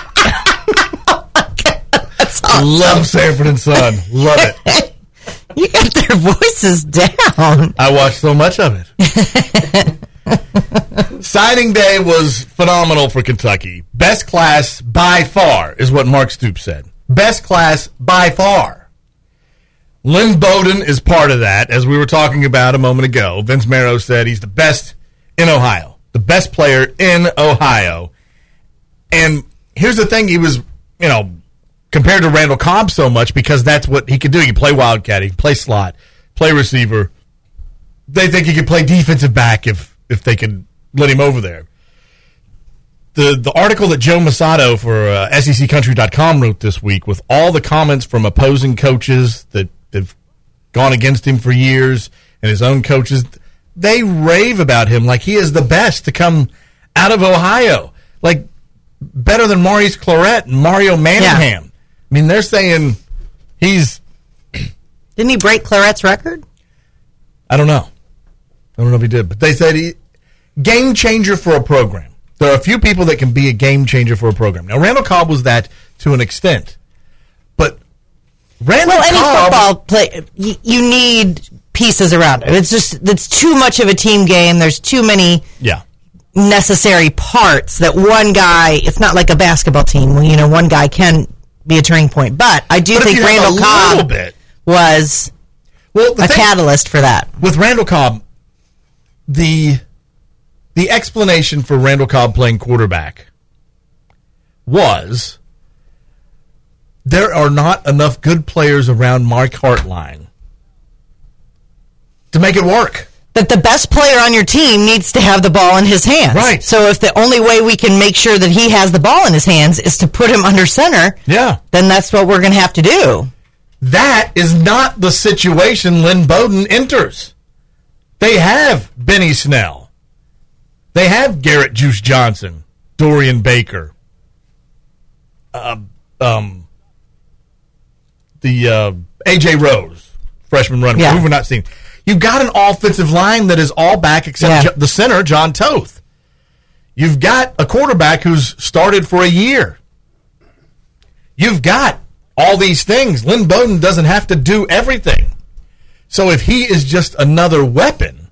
That's awesome. Love Sanford and Son. Love it. You got their voices down. I watched so much of it. Signing day was phenomenal for Kentucky. Best class by far is what Mark Stoops said. Best class by far. Lynn Bowden is part of that, as we were talking about a moment ago. Vince Marrow said he's the best in Ohio. The best player in Ohio. And here's the thing, he was, you know, compared to Randall Cobb so much because that's what he could do. He could play wildcat, he could play slot, play receiver. They think he could play defensive back if if they could let him over there. The the article that Joe Masato for uh, S E C country dot com wrote this week with all the comments from opposing coaches that have gone against him for years and his own coaches, they rave about him like he is the best to come out of Ohio. Like, better than Maurice Clarett and Mario Manningham. Yeah. I mean, they're saying he's... Didn't he break Clarett's record? I don't know. I don't know if he did. But they said he... Game changer for a program. There are a few people that can be a game changer for a program. Now, Randall Cobb was that to an extent. But Randall well, any Cobb... football play, you, you need pieces around it. It's just, it's too much of a team game. There's too many... Yeah. necessary parts that one guy, it's not like a basketball team where, you know, one guy can be a turning point. But I do but think Randall Cobb bit. was well, a thing, catalyst for that. With Randall Cobb, the the explanation for Randall Cobb playing quarterback was there are not enough good players around Mark Hartline to make it work. That the best player on your team needs to have the ball in his hands. Right. So if the only way we can make sure that he has the ball in his hands is to put him under center, yeah, then that's what we're going to have to do. That is not the situation Lynn Bowden enters. They have Benny Snell. They have Garrett Juice Johnson, Dorian Baker, uh, um, the uh, A J Rose, freshman running back, Yeah. who we're not seeing. You've got an offensive line that is all back except Yeah. Jo- the center, John Toth. You've got a quarterback who's started for a year. You've got all these things. Lynn Bowden doesn't have to do everything. So if he is just another weapon,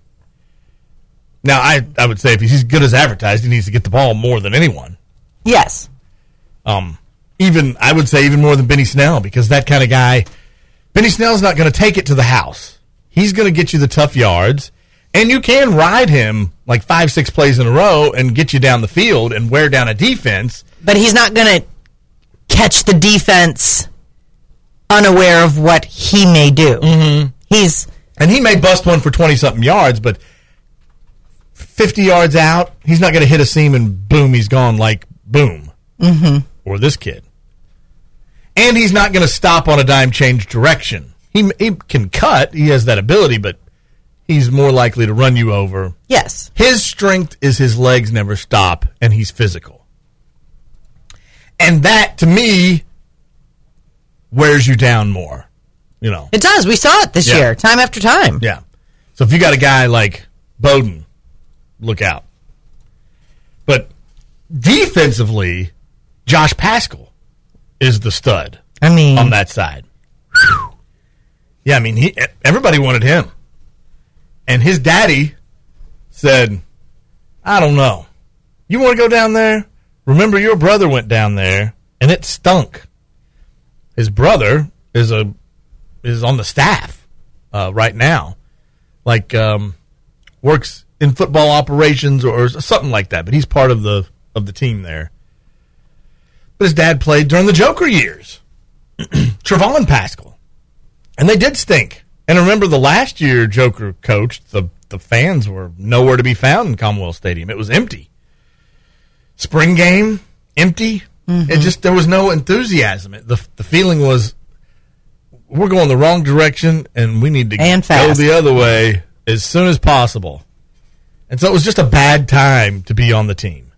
now I, I would say if he's as good as advertised, he needs to get the ball more than anyone. Yes. Um, even I would say even more than Benny Snell, because that kind of guy, Benny Snell's not going to take it to the house. He's going to get you the tough yards, and you can ride him like five, six plays in a row and get you down the field and wear down a defense. But he's not going to catch the defense unaware of what he may do. Mm-hmm. He's and he may bust one for twenty-something yards, but fifty yards out, he's not going to hit a seam and boom, he's gone like boom. Mm-hmm. Or this kid. And he's not going to stop on a dime change direction. He, he can cut. He has that ability, but he's more likely to run you over. Yes. His strength is his legs never stop, and he's physical. And that, to me, wears you down more. You know. It does. We saw it this Yeah. year, time after time. Yeah. So if you got a guy like Bowden, look out. But defensively, Josh Paschal is the stud. I mean, on that side. Yeah, I mean, he, everybody wanted him. And his daddy said, I don't know. You want to go down there? Remember, your brother went down there, and it stunk. His brother is a is on the staff uh, right now. Like, um, works in football operations or, or something like that. But he's part of the of the team there. But his dad played during the Joker years. Trevon Paschal. And they did stink. And remember the last year Joker coached, the, the fans were nowhere to be found in Commonwealth Stadium. It was empty. Spring game, empty. Mm-hmm. It just, there was no enthusiasm. The, the feeling was, we're going the wrong direction and we need to and go fast. the other way as soon as possible. And so it was just a bad time to be on the team.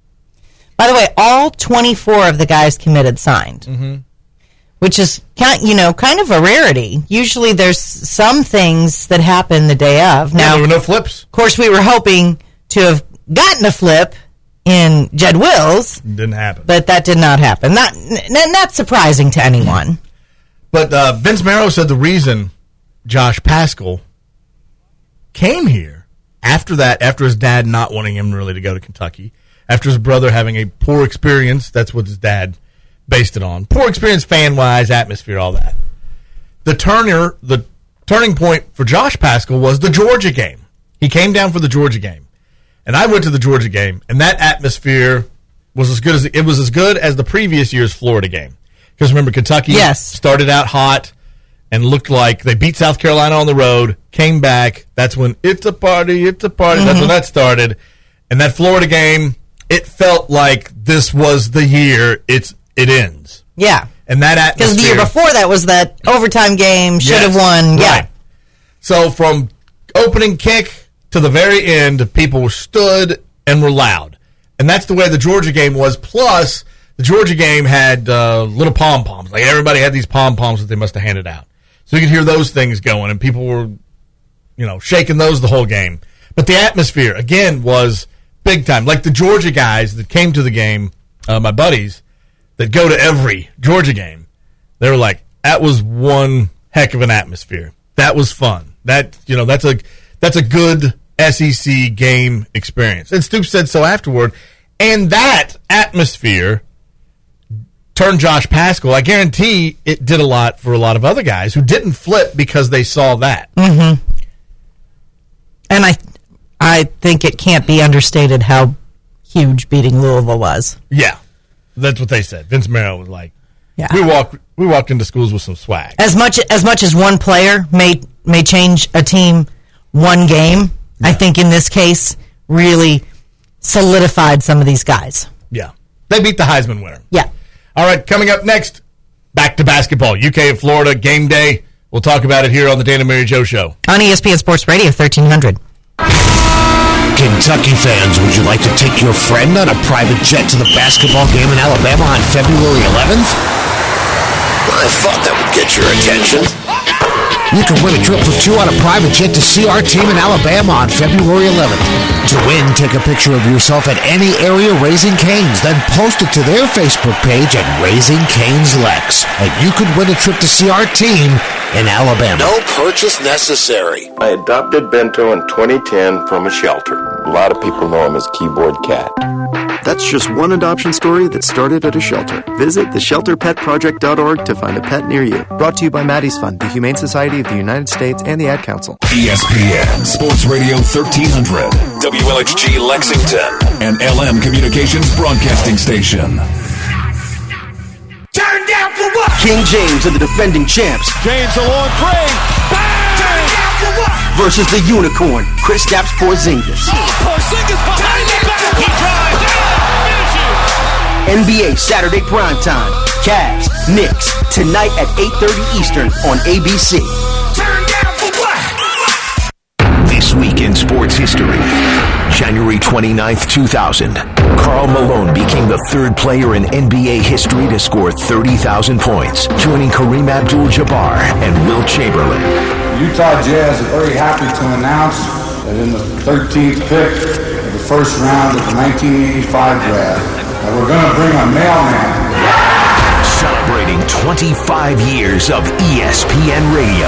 By the way, all twenty-four of the guys committed signed. Mm-hmm. Which is kind, you know, kind of a rarity. Usually, there's some things that happen the day of. Now, yeah, there were no flips. Of course, we were hoping to have gotten a flip in Jed Wills. Didn't happen, but that did not happen. Not, n- not surprising to anyone. But uh, Vince Marrow said the reason Josh Paschal came here after that, after his dad not wanting him really to go to Kentucky, after his brother having a poor experience, that's what his dad based it on. Poor experience fan-wise, atmosphere, all that. The turner, the turning point for Josh Paschal was the Georgia game. He came down for the Georgia game. And I went to the Georgia game, and that atmosphere was as good as it was as good as the previous year's Florida game. Because remember, Kentucky yes. started out hot and looked like they beat South Carolina on the road, came back. That's when it's a party, it's a party. Mm-hmm. That's when that started. And that Florida game, it felt like this was the year it's it ends. Yeah. And that atmosphere. Because the year before that was that overtime game, should yes, have won. Yeah. Right. So from opening kick to the very end, people stood and were loud. And that's the way the Georgia game was. Plus, the Georgia game had uh, little pom-poms. Like everybody had these pom-poms that they must have handed out. So you could hear those things going, and people were, you know, shaking those the whole game. But the atmosphere, again, was big time. Like the Georgia guys that came to the game, uh, my buddies, that go to every Georgia game, they were like, that was one heck of an atmosphere. That was fun. That, you know, that's a that's a good S E C game experience. And Stoops said so afterward. And that atmosphere turned Josh Paschal. I guarantee it did a lot for a lot of other guys who didn't flip because they saw that. Mm-hmm. And I, I think it can't be understated how huge beating Louisville was. Yeah. That's what they said. Vince Marrow was like, yeah. we walked we walked into schools with some swag. As much as much as one player may may change a team, one game, I think in this case, really solidified some of these guys. Yeah. They beat the Heisman winner. Yeah. All right, coming up next, back to basketball. U K and Florida, game day. We'll talk about it here on the Dan and Mary Jo Show. On E S P N Sports Radio, thirteen hundred. Kentucky fans, would you like to take your friend on a private jet to the basketball game in Alabama on February eleventh? I thought that would get your attention. You can win a trip for two on a private jet to see our team in Alabama on February eleventh. To win, take a picture of yourself at any area raising canes, then post it to their Facebook page at Raising Canes Lex, and you could win a trip to see our team in Alabama. No purchase necessary. I adopted Bento in twenty ten from a shelter. A lot of people know him as Keyboard Cat. That's just one adoption story that started at a shelter. Visit the shelter pet project dot org to find a pet near you. Brought to you by Maddie's Fund, the Humane Society of the United States, and the Ad Council. E S P N Sports Radio thirteen hundred, W L X G Lexington, and L M Communications Broadcasting Station. Turn down for what? King James and the defending champs. James a long three. Bang! Turn down for what? Versus the unicorn, Kristaps Porzingis. Oh, Porzingis behind the back. He drives out. N B A Saturday primetime. Cavs, Knicks, tonight at eight thirty Eastern on A B C. Turn down for what? This week in sports history, January twenty-ninth, two thousand, Karl Malone became the third player in N B A history to score thirty thousand points, joining Kareem Abdul-Jabbar and Wilt Chamberlain. Utah Jazz are very happy to announce that in the thirteenth pick of the first round of the nineteen eighty-five draft, that we're going to bring a mailman. Celebrating twenty-five years of E S P N Radio.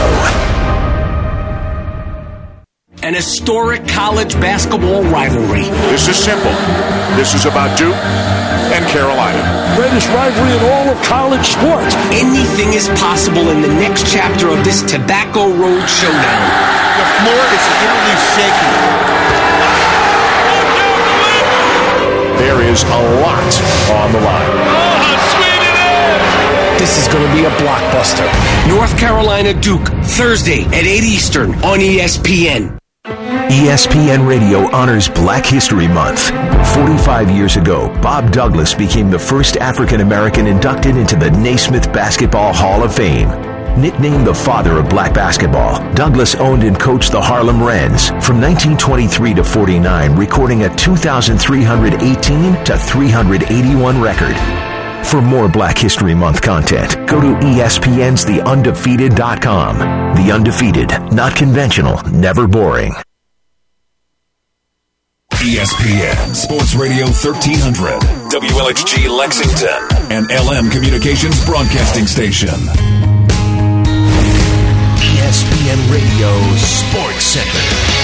An historic college basketball rivalry. This is simple. This is about Duke and Carolina. Greatest rivalry in all of college sports. Anything is possible in the next chapter of this Tobacco Road showdown. The floor is literally shaking. There is a lot on the line. Oh, how sweet it is! This is going to be a blockbuster. North Carolina Duke, Thursday at eight Eastern on E S P N. E S P N Radio honors Black History Month. forty-five years ago, Bob Douglas became the first African-American inducted into the Naismith Basketball Hall of Fame. Nicknamed the father of black basketball, Douglas owned and coached the Harlem Wrens from nineteen twenty-three to forty-nine, recording a two thousand three hundred eighteen to three hundred eighty-one record. For more Black History Month content, go to E S P N's the undefeated dot com. The Undefeated, not conventional, never boring. E S P N Sports Radio thirteen hundred, W L X G Lexington, and L M Communications Broadcasting Station. E S P N Radio Sports Center.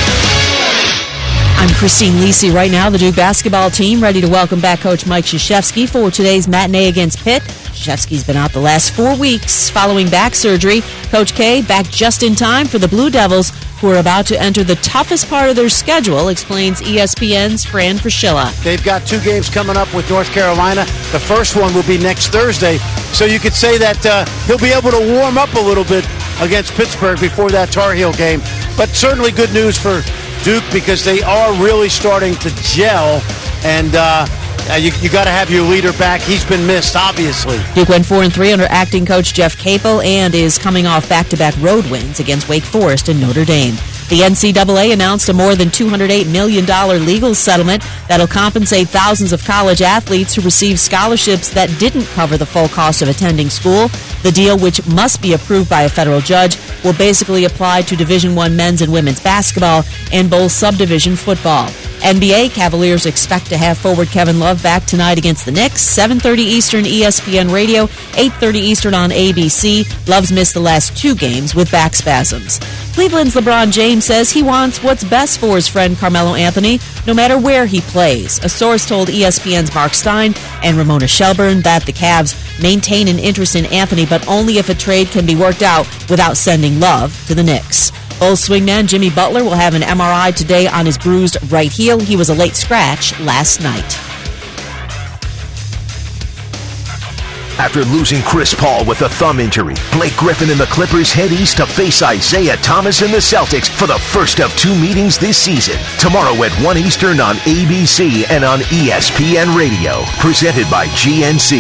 I'm Christine Lisi. Right now, the Duke basketball team ready to welcome back Coach Mike Krzyzewski for today's matinee against Pitt. Krzyzewski's been out the last four weeks following back surgery. Coach K back just in time for the Blue Devils, who are about to enter the toughest part of their schedule, explains E S P N's Fran Fraschilla. They've got two games coming up with North Carolina. The first one will be next Thursday. So you could say that uh, he'll be able to warm up a little bit against Pittsburgh before that Tar Heel game. But certainly good news for Duke because they are really starting to gel. And uh, you, you got to have your leader back. He's been missed, obviously. Duke went four and three under acting coach Jeff Capel and is coming off back-to-back road wins against Wake Forest and Notre Dame. The N C double A announced a more than two hundred eight million dollars legal settlement that'll compensate thousands of college athletes who receive scholarships that didn't cover the full cost of attending school. The deal, which must be approved by a federal judge, will basically apply to Division One men's and women's basketball and bowl subdivision football. N B A Cavaliers expect to have forward Kevin Love back tonight against the Knicks, seven thirty Eastern E S P N Radio, eight thirty Eastern on A B C. Love's missed the last two games with back spasms. Cleveland's LeBron James says he wants what's best for his friend Carmelo Anthony, no matter where he plays. A source told E S P N's Mark Stein and Ramona Shelburne that the Cavs maintain an interest in Anthony, but only if a trade can be worked out without sending Love to the Knicks. Bulls swingman Jimmy Butler will have an M R I today on his bruised right heel. He was a late scratch last night. After losing Chris Paul with a thumb injury, Blake Griffin and the Clippers head east to face Isaiah Thomas and the Celtics for the first of two meetings this season. Tomorrow at one Eastern on A B C and on E S P N Radio. Presented by G N C.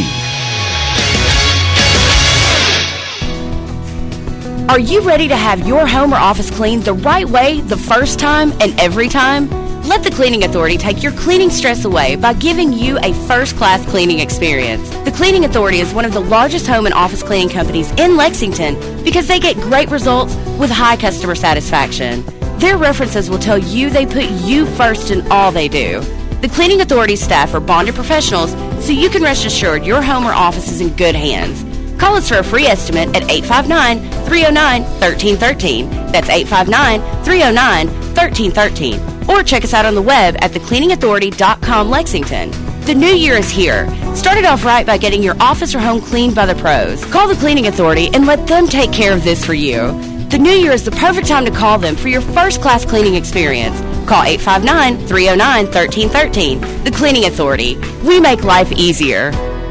Are you ready to have your home or office cleaned the right way the first time and every time? Let the Cleaning Authority take your cleaning stress away by giving you a first-class cleaning experience. The Cleaning Authority is one of the largest home and office cleaning companies in Lexington because they get great results with high customer satisfaction. Their references will tell you they put you first in all they do. The Cleaning Authority staff are bonded professionals, so you can rest assured your home or office is in good hands. Call us for a free estimate at eight five nine, three oh nine, one three one three. That's eight five nine, three oh nine, one three one three. Or check us out on the web at the cleaning authority dot com Lexington. The new year is here. Start it off right by getting your office or home cleaned by the pros. Call the Cleaning Authority and let them take care of this for you. The new year is the perfect time to call them for your first-class cleaning experience. Call eight five nine, three oh nine, one three one three. The Cleaning Authority. We make life easier.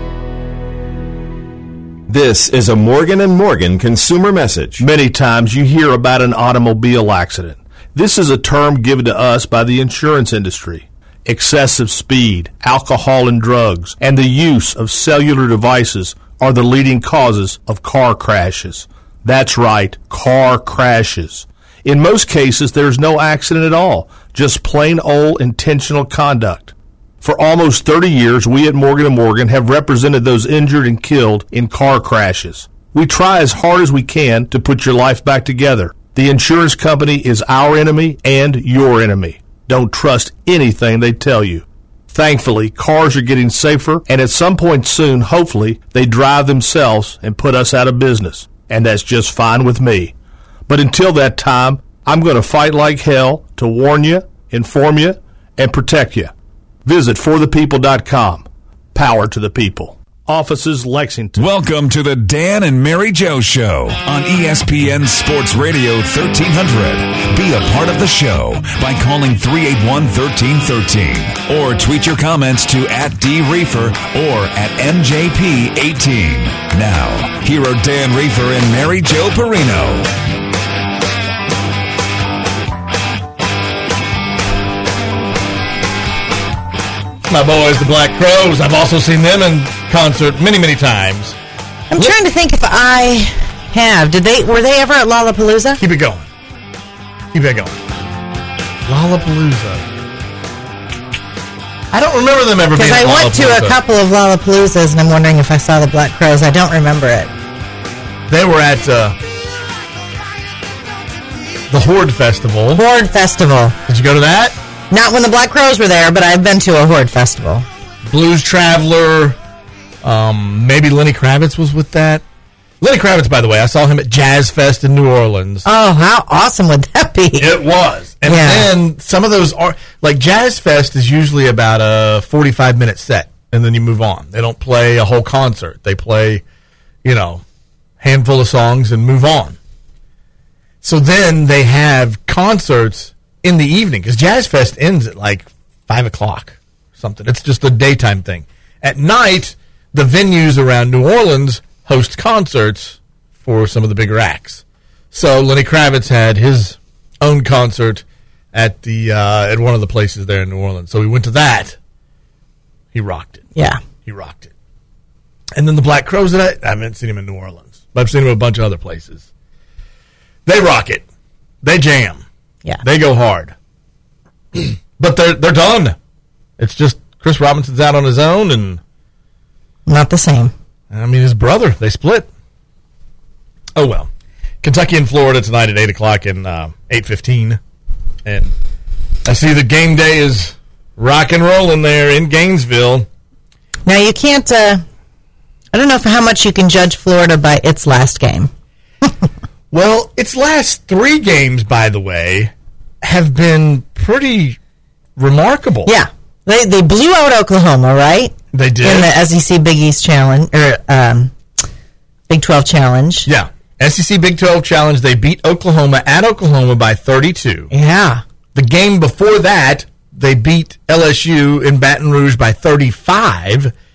This is a Morgan and Morgan consumer message. Many times you hear about an automobile accident. This is a term given to us by the insurance industry. Excessive speed, alcohol and drugs, and the use of cellular devices are the leading causes of car crashes. That's right, car crashes. In most cases, there's no accident at all, just plain old intentional conduct. For almost thirty years, we at Morgan and Morgan have represented those injured and killed in car crashes. We try as hard as we can to put your life back together. The insurance company is our enemy and your enemy. Don't trust anything they tell you. Thankfully, cars are getting safer, and at some point soon, hopefully, they drive themselves and put us out of business. And that's just fine with me. But until that time, I'm going to fight like hell to warn you, inform you, and protect you. Visit for the people dot com. Power to the people. Offices, Lexington. Welcome to the Dan and Mary Jo Show on E S P N Sports Radio thirteen hundred. Be a part of the show by calling three eight one, one three one three or tweet your comments to at D Reefer or at M J P eighteen. Now, here are Dan Reefer and Mary Jo Perino. My boys, the Black Crowes. I've also seen them in concert many, many times. I'm trying to think if I have. Did they? Were they ever at Lollapalooza? Keep it going. Keep it going. Lollapalooza. I don't remember them ever being at Lollapalooza. Because I went to a couple of Lollapaloozas, and I'm wondering if I saw the Black Crowes. I don't remember it. They were at uh, the Horde Festival. Horde Festival. Did you go to that? Not when the Black Crowes were there, but I've been to a Horde Festival. Blues Traveler. Um, maybe Lenny Kravitz was with that. Lenny Kravitz, by the way, I saw him at Jazz Fest in New Orleans. Oh, how awesome would that be? It was. And yeah. then some of those are, like Jazz Fest is usually about a forty-five minute set, and then you move on. They don't play a whole concert. They play, you know, handful of songs and move on. So then they have concerts in the evening, because Jazz Fest ends at like five o'clock or something. It's just a daytime thing. At night, the venues around New Orleans host concerts for some of the bigger acts. So Lenny Kravitz had his own concert at the uh, at one of the places there in New Orleans. So we went to that. He rocked it. Yeah. He rocked it. And then the Black Crowes, that I, I haven't seen him in New Orleans, but I've seen him at a bunch of other places. They rock it. They jam. Yeah. They go hard. But they're they're done. It's just Chris Robinson's out on his own, and not the same. I mean, his brother, they split. Oh, well. Kentucky and Florida tonight at eight o'clock and uh, eight fifteen. And I see the game day is rock and rolling there in Gainesville. Now, you can't, uh, I don't know for how much you can judge Florida by its last game. Well, its last three games, by the way, have been pretty remarkable. Yeah. They they blew out Oklahoma, right? They did. In the S E C Big East Challenge, or um, Big twelve Challenge. Yeah. S E C Big twelve Challenge, they beat Oklahoma at Oklahoma by thirty-two. Yeah. The game before that, they beat L S U in Baton Rouge by thirty-five.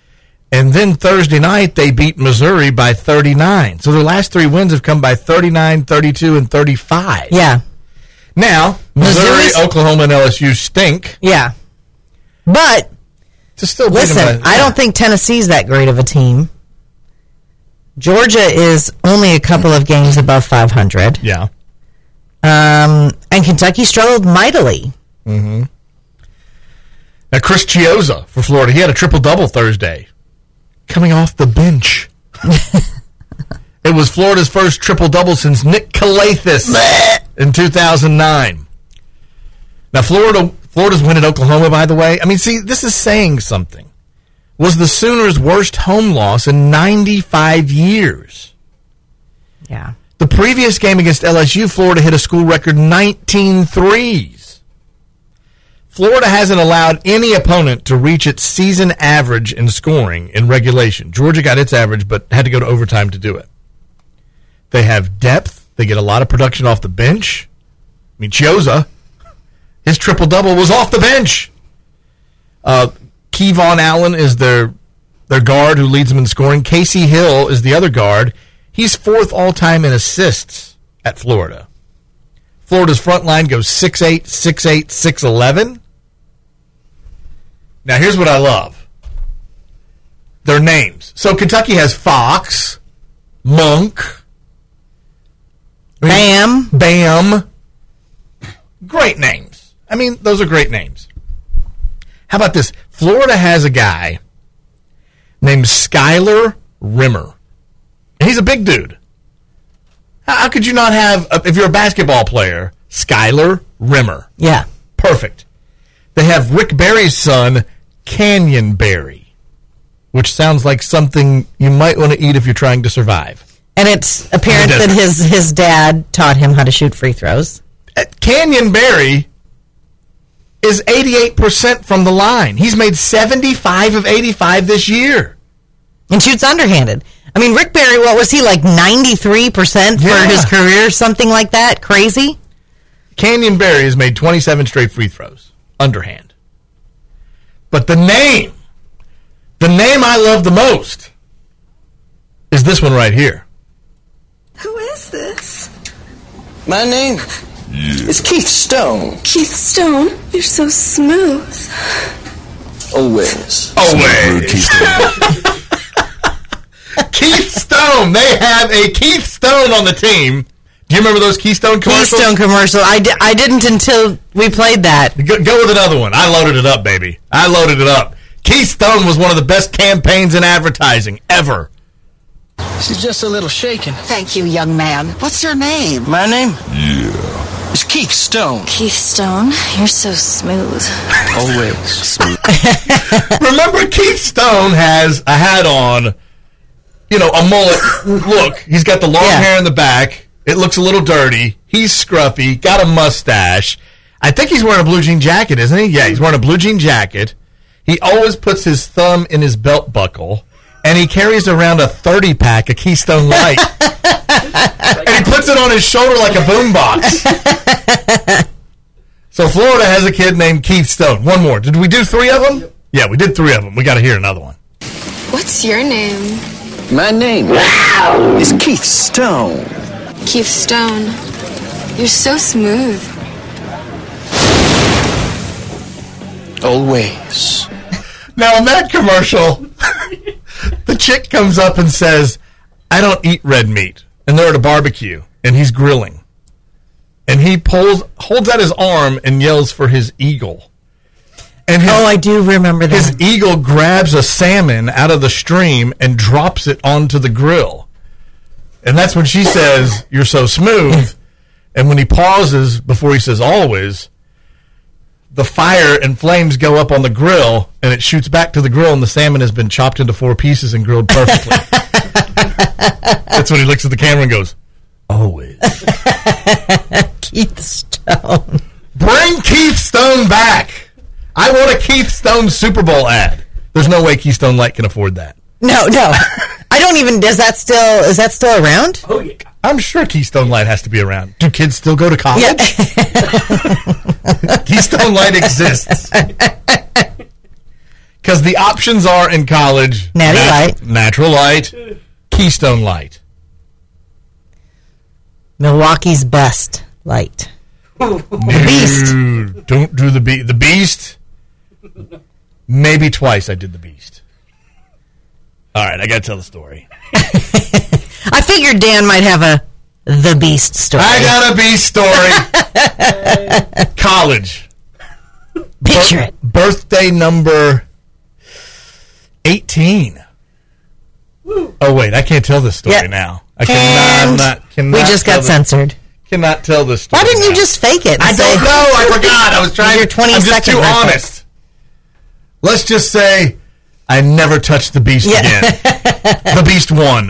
And then Thursday night, they beat Missouri by thirty-nine. So their last three wins have come by thirty-nine, thirty-two, and thirty-five. Yeah. Now, Missouri, Missouri's- Oklahoma, and L S U stink. Yeah. But, To still beat listen, them by- I don't think Tennessee's that great of a team. Georgia is only a couple of games above five hundred. Yeah. Um, and Kentucky struggled mightily. Mm-hmm. Now, Chris Chiozza for Florida, he had a triple-double Thursday, coming off the bench. It was Florida's first triple-double since Nick Calathis in two thousand nine. Now, Florida, Florida's win at Oklahoma, by the way. I mean, see, this is saying something. Was the Sooners' worst home loss in ninety-five years. Yeah. The previous game against L S U, Florida hit a school record nineteen threes. Florida hasn't allowed any opponent to reach its season average in scoring in regulation. Georgia got its average, but had to go to overtime to do it. They have depth. They get a lot of production off the bench. I mean, Chiozza, his triple-double was off the bench. Uh, Kevon Allen is their their guard who leads them in scoring. Casey Hill is the other guard. He's fourth all-time in assists at Florida. Florida's front line goes six eight, six eight, six eleven. Now, here's what I love. Their names. So, Kentucky has Fox, Monk, Bam. Bam. Great names. I mean, those are great names. How about this? Florida has a guy named Skylar Rimmer. He's a big dude. How, how could you not have, a, if you're a basketball player, Skylar Rimmer? Yeah. Perfect. They have Rick Barry's son, Canyon Barry, which sounds like something you might want to eat if you're trying to survive. And it's apparent It that doesn't. his, his dad taught him how to shoot free throws. Canyon Barry is eighty-eight percent from the line. He's made seventy-five of eighty-five this year. And shoots underhanded. I mean, Rick Barry, what was he, like ninety-three percent Yeah. for his career? Something like that? Crazy? Canyon Barry has made twenty-seven straight free throws, underhand. But the name, the name I love the most is this one right here. Who is this? My name is Keith Stone. Keith Stone. You're so smooth. Always. Always. Keith Stone. They have a Keith Stone on the team. Do you remember those Keystone commercials? Keystone commercial. I, di- I didn't until we played that. Go, go with another one. I loaded it up, baby. I loaded it up. Keith Stone was one of the best campaigns in advertising ever. She's just a little shaken. Thank you, young man. What's your name? My name? Yeah. Is Keith Stone. Keith Stone. You're so smooth. Always. Smooth. Remember, Keith Stone has a hat on, you know, a mullet look. He's got the long Yeah. hair in the back. It looks a little dirty. He's scruffy, got a mustache. I think he's wearing a blue jean jacket, isn't he? Yeah, he's wearing a blue jean jacket. He always puts his thumb in his belt buckle, and he carries around a thirty-pack of Keystone Light. And he puts it on his shoulder like a boombox. So Florida has a kid named Keith Stone. One more. Did we do three of them? Yeah, we did three of them. We got to hear another one. What's your name? My name is Keith Stone. Keith Stone. You're so smooth. Always. Now, in that commercial, the chick comes up and says, I don't eat red meat. And they're at a barbecue, and he's grilling. And he pulls, holds out his arm and yells for his eagle. And his, Oh, I do remember that. his eagle grabs a salmon out of the stream and drops it onto the grill. And that's when she says, you're so smooth. And when he pauses before he says always, the fire and flames go up on the grill, and it shoots back to the grill, and the salmon has been chopped into four pieces and grilled perfectly. That's when he looks at the camera and goes, always. Keith Stone. Bring Keith Stone back. I want a Keith Stone Super Bowl ad. There's no way Keystone Light can afford that. No, no. I don't even, is that still, is that still around? Oh, yeah. I'm sure Keystone Light has to be around. Do kids still go to college? Yeah. Keystone Light exists. Because the options are in college. Natty nat- Light. Natural Light. Keystone Light. Milwaukee's Best Light. The Beast. Don't do the Beast. The Beast. Maybe twice I did the Beast. All right, I got to tell the story. I figured Dan might have a The Beast story. I got a Beast story. College. Picture Bir- it. Birthday number eighteen. Woo. Oh, wait, I can't tell this story yeah. now. I cannot, not, cannot we just got censored. Cannot tell this story. Why didn't now. you just fake it? I say, don't know. I forgot. I was trying. Your twenty I'm just too honest. Let's just say I never touched the Beast yeah. again. The Beast won.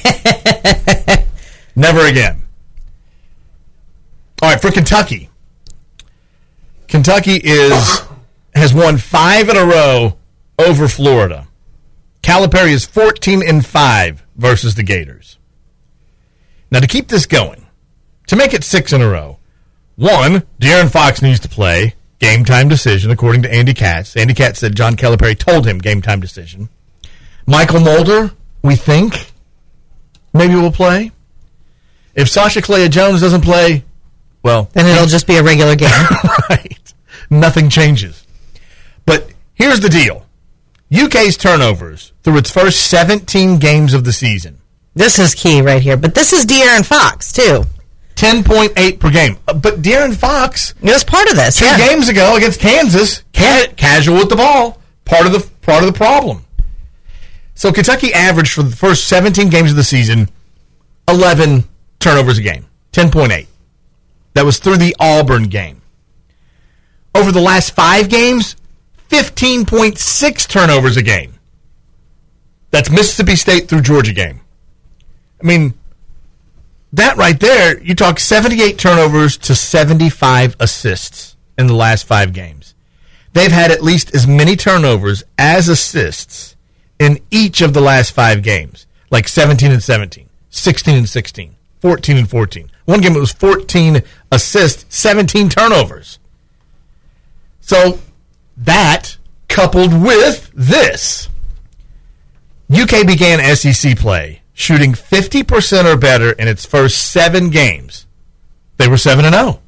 Never again. All right, for Kentucky. Kentucky is has won five in a row over Florida. Calipari is fourteen and five versus the Gators. Now, to keep this going, to make it six in a row, one, De'Aaron Fox needs to play. Game time decision, according to Andy Katz. Andy Katz said John Calipari told him game time decision. Michael Mulder, we think, maybe will play. If Sasha Kalea-Jones doesn't play, well... then it'll just be a regular game. Right. Nothing changes. But here's the deal. U K's turnovers through its first seventeen games of the season. This is key right here. But this is De'Aaron Fox, too. ten point eight per game. But De'Aaron Fox... It was part of this, Two yeah. games ago against Kansas, ca- casual with the ball. Part of the part of the problem. So Kentucky averaged for the first seventeen games of the season, eleven turnovers a game. ten point eight. That was through the Auburn game. Over the last five games, fifteen point six turnovers a game. That's Mississippi State through Georgia game. I mean... that right there, you talk seventy-eight turnovers to seventy-five assists in the last five games. They've had at least as many turnovers as assists in each of the last five games. Like seventeen and seventeen, sixteen and sixteen, fourteen and fourteen. One game it was fourteen assists, seventeen turnovers. So that coupled with this. U K began S E C play shooting fifty percent or better in its first seven games. They were seven and oh.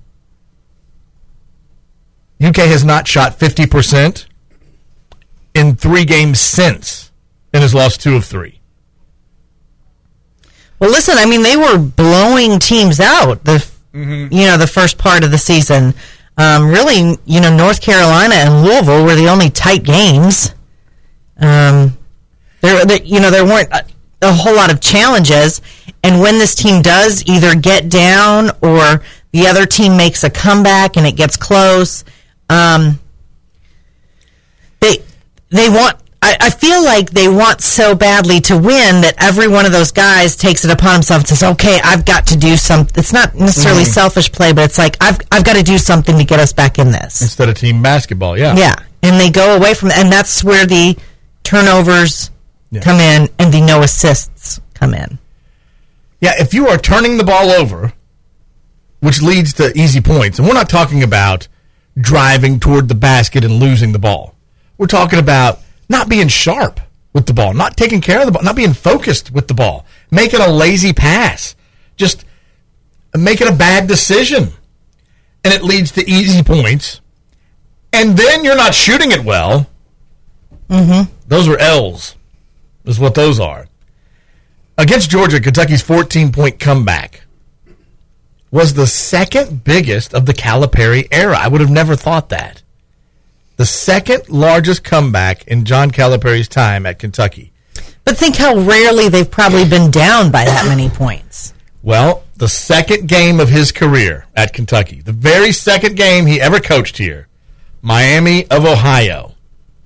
U K has not shot fifty percent in three games since and has lost two of three. Well, listen, I mean, they were blowing teams out the mm-hmm. you know, the first part of the season. Um, really, you know, North Carolina and Louisville were the only tight games. Um, there, there you know, there weren't a, a whole lot of challenges. And when this team does either get down or the other team makes a comeback and it gets close, um, they they want. I, I feel like they want so badly to win that every one of those guys takes it upon himself and says, "Okay, I've got to do something." It's not necessarily mm-hmm. selfish play, but it's like I've I've got to do something to get us back in this instead of team basketball. Yeah, yeah, and they go away from, and that's where the turnovers yeah. come in and the no assists come in. Yeah, if you are turning the ball over, which leads to easy points, and we're not talking about driving toward the basket and losing the ball. We're talking about not being sharp with the ball, not taking care of the ball, not being focused with the ball, making a lazy pass, just making a bad decision. And it leads to easy points. And then you're not shooting it well. Mm-hmm. Those are L's, is what those are. Against Georgia, Kentucky's fourteen-point comeback was the second biggest of the Calipari era. I would have never thought that. The second largest comeback in John Calipari's time at Kentucky. But think how rarely they've probably been down by that many points. Well, the second game of his career at Kentucky, the very second game he ever coached here, Miami of Ohio.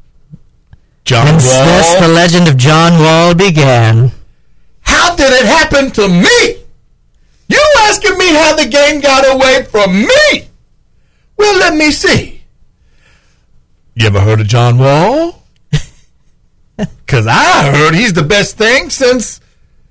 John and Wall. Thus the legend of John Wall began. How did it happen to me? You asking me how the game got away from me? Well, let me see. You ever heard of John Wall? Because I heard he's the best thing since,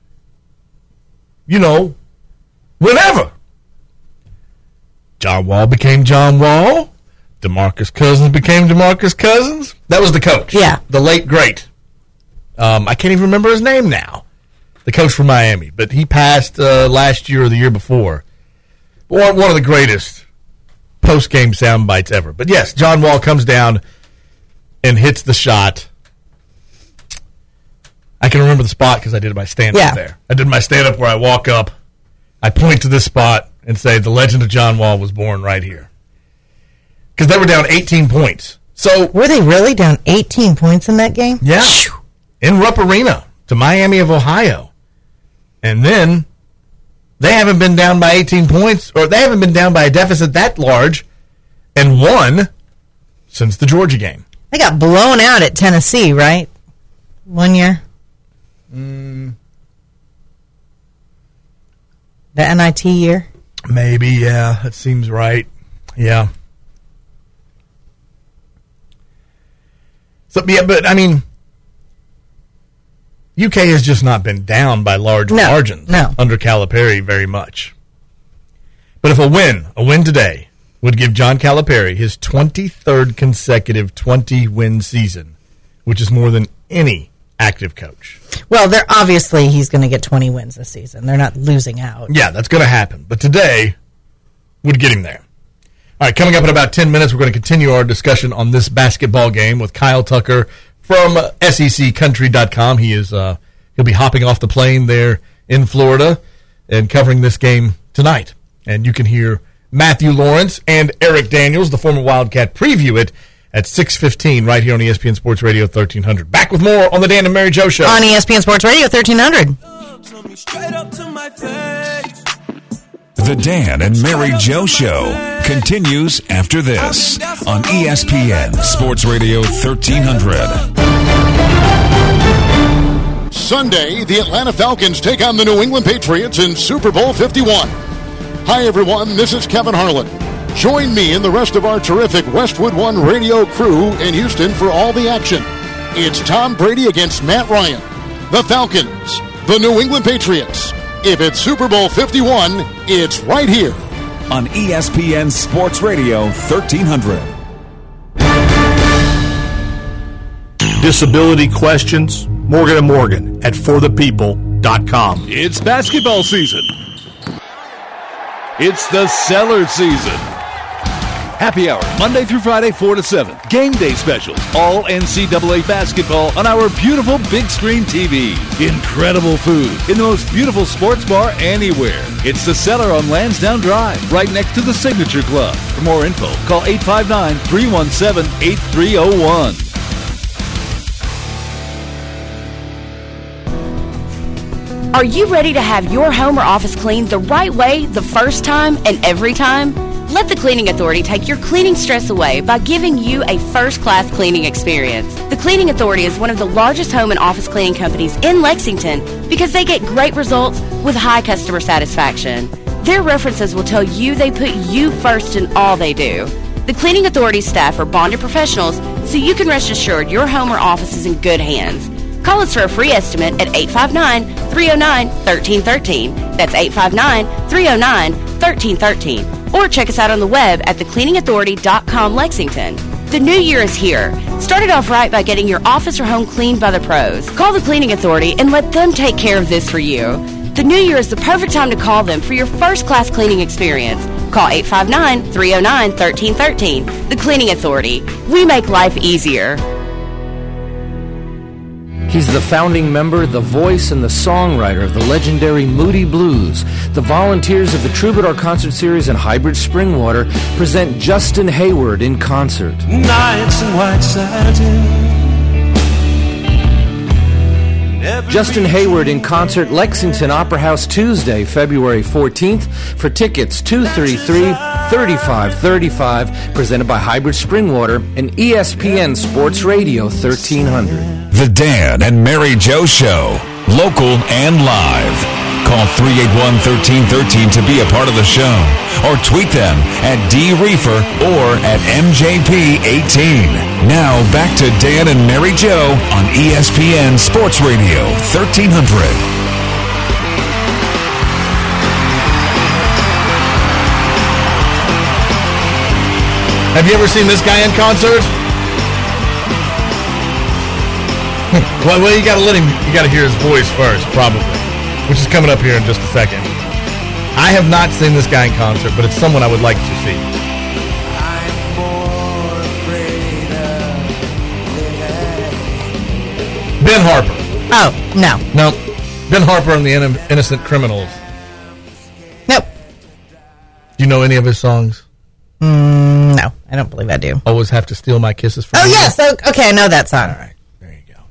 you know, whenever. John Wall became John Wall. DeMarcus Cousins became DeMarcus Cousins. That was the coach. Yeah. The late, great. Um, I can't even remember his name now. The coach from Miami. But he passed uh, last year or the year before. One, one of the greatest post-game sound bites ever. But yes, John Wall comes down and hits the shot. I can remember the spot because I did my stand-up yeah. there. I did my stand-up where I walk up, I point to this spot and say, the legend of John Wall was born right here. Because they were down eighteen points. So were they really down eighteen points in that game? Yeah. In Rupp Arena to Miami of Ohio. And then they haven't been down by eighteen points, or they haven't been down by a deficit that large and won since the Georgia game. They got blown out at Tennessee, right? One year. Mm. The N I T year? Maybe, yeah. That seems right. Yeah. So, yeah, but, I mean, U K has just not been down by large no, margins no. under Calipari very much. But if a win, a win today, would give John Calipari his twenty-third consecutive twenty-win season, which is more than any active coach. Well, they're obviously he's going to get twenty wins this season. They're not losing out. Yeah, that's going to happen. But today would get him there. All right, coming up in about ten minutes, we're going to continue our discussion on this basketball game with Kyle Tucker from S E C country dot com. He is uh, he'll be hopping off the plane there in Florida and covering this game tonight. And you can hear Matthew Lawrence and Eric Daniels, the former Wildcat, preview it at six fifteen right here on E S P N Sports Radio thirteen hundred. Back with more on the Dan and Mary Jo Show. On E S P N Sports Radio thirteen hundred. The Dan and Mary Jo Show continues after this on E S P N Sports Radio thirteen hundred. Sunday, the Atlanta Falcons take on the New England Patriots in Super Bowl fifty-one. Hi, everyone. This is Kevin Harlan. Join me and the rest of our terrific Westwood One radio crew in Houston for all the action. It's Tom Brady against Matt Ryan. The Falcons, the New England Patriots. If it's Super Bowl fifty-one, it's right here on E S P N Sports Radio thirteen hundred. Disability questions? Morgan and Morgan at for the people dot com. It's basketball season. It's the Cellar season. Happy hour, Monday through Friday, four to seven. Game day specials, all N C double A basketball on our beautiful big screen T V. Incredible food in the most beautiful sports bar anywhere. It's the Cellar on Lansdowne Drive, right next to the Signature Club. For more info, call eight five nine, three one seven, eight three zero one. Are you ready to have your home or office cleaned the right way the first time and every time? Let the Cleaning Authority take your cleaning stress away by giving you a first-class cleaning experience. The Cleaning Authority is one of the largest home and office cleaning companies in Lexington because they get great results with high customer satisfaction. Their references will tell you they put you first in all they do. The Cleaning Authority staff are bonded professionals, so you can rest assured your home or office is in good hands. Call us for a free estimate at eight five nine, three zero nine, one three one three. That's eight five nine, three zero nine, one three one three. Or check us out on the web at the cleaning authority dot com Lexington. The new year is here. Start it off right by getting your office or home cleaned by the pros. Call the Cleaning Authority and let them take care of this for you. The new year is the perfect time to call them for your first-class cleaning experience. Call eight five nine, three zero nine, one three one three. The Cleaning Authority. We make life easier. He's the founding member, the voice, and the songwriter of the legendary Moody Blues. The volunteers of the Troubadour Concert Series and Hybrid Springwater present Justin Hayward in concert. Nights in white satin. Justin Hayward in concert, Lexington Opera House, Tuesday, February fourteenth. For tickets, two three three, three five three five. Presented by Hybrid Springwater and E S P N Sports Radio thirteen hundred. The Dan and Mary Jo Show, local and live. Call three eight one, one three one three to be a part of the show, or tweet them at D Reefer or at M J P eighteen. Now back to Dan and Mary Jo on E S P N Sports Radio thirteen hundred. Have you ever seen this guy in concert? well, well, you got to let him. You got to hear his voice first, probably, which is coming up here in just a second. I have not seen this guy in concert, but it's someone I would like to see. Ben Harper. Oh, no. No. Ben Harper and the Inno- Innocent Criminals. Nope. Do you know any of his songs? Mm, no, I don't believe I do. Always Have to Steal My Kisses from Oh, You? yes. Okay, I know that song. All right. There you go.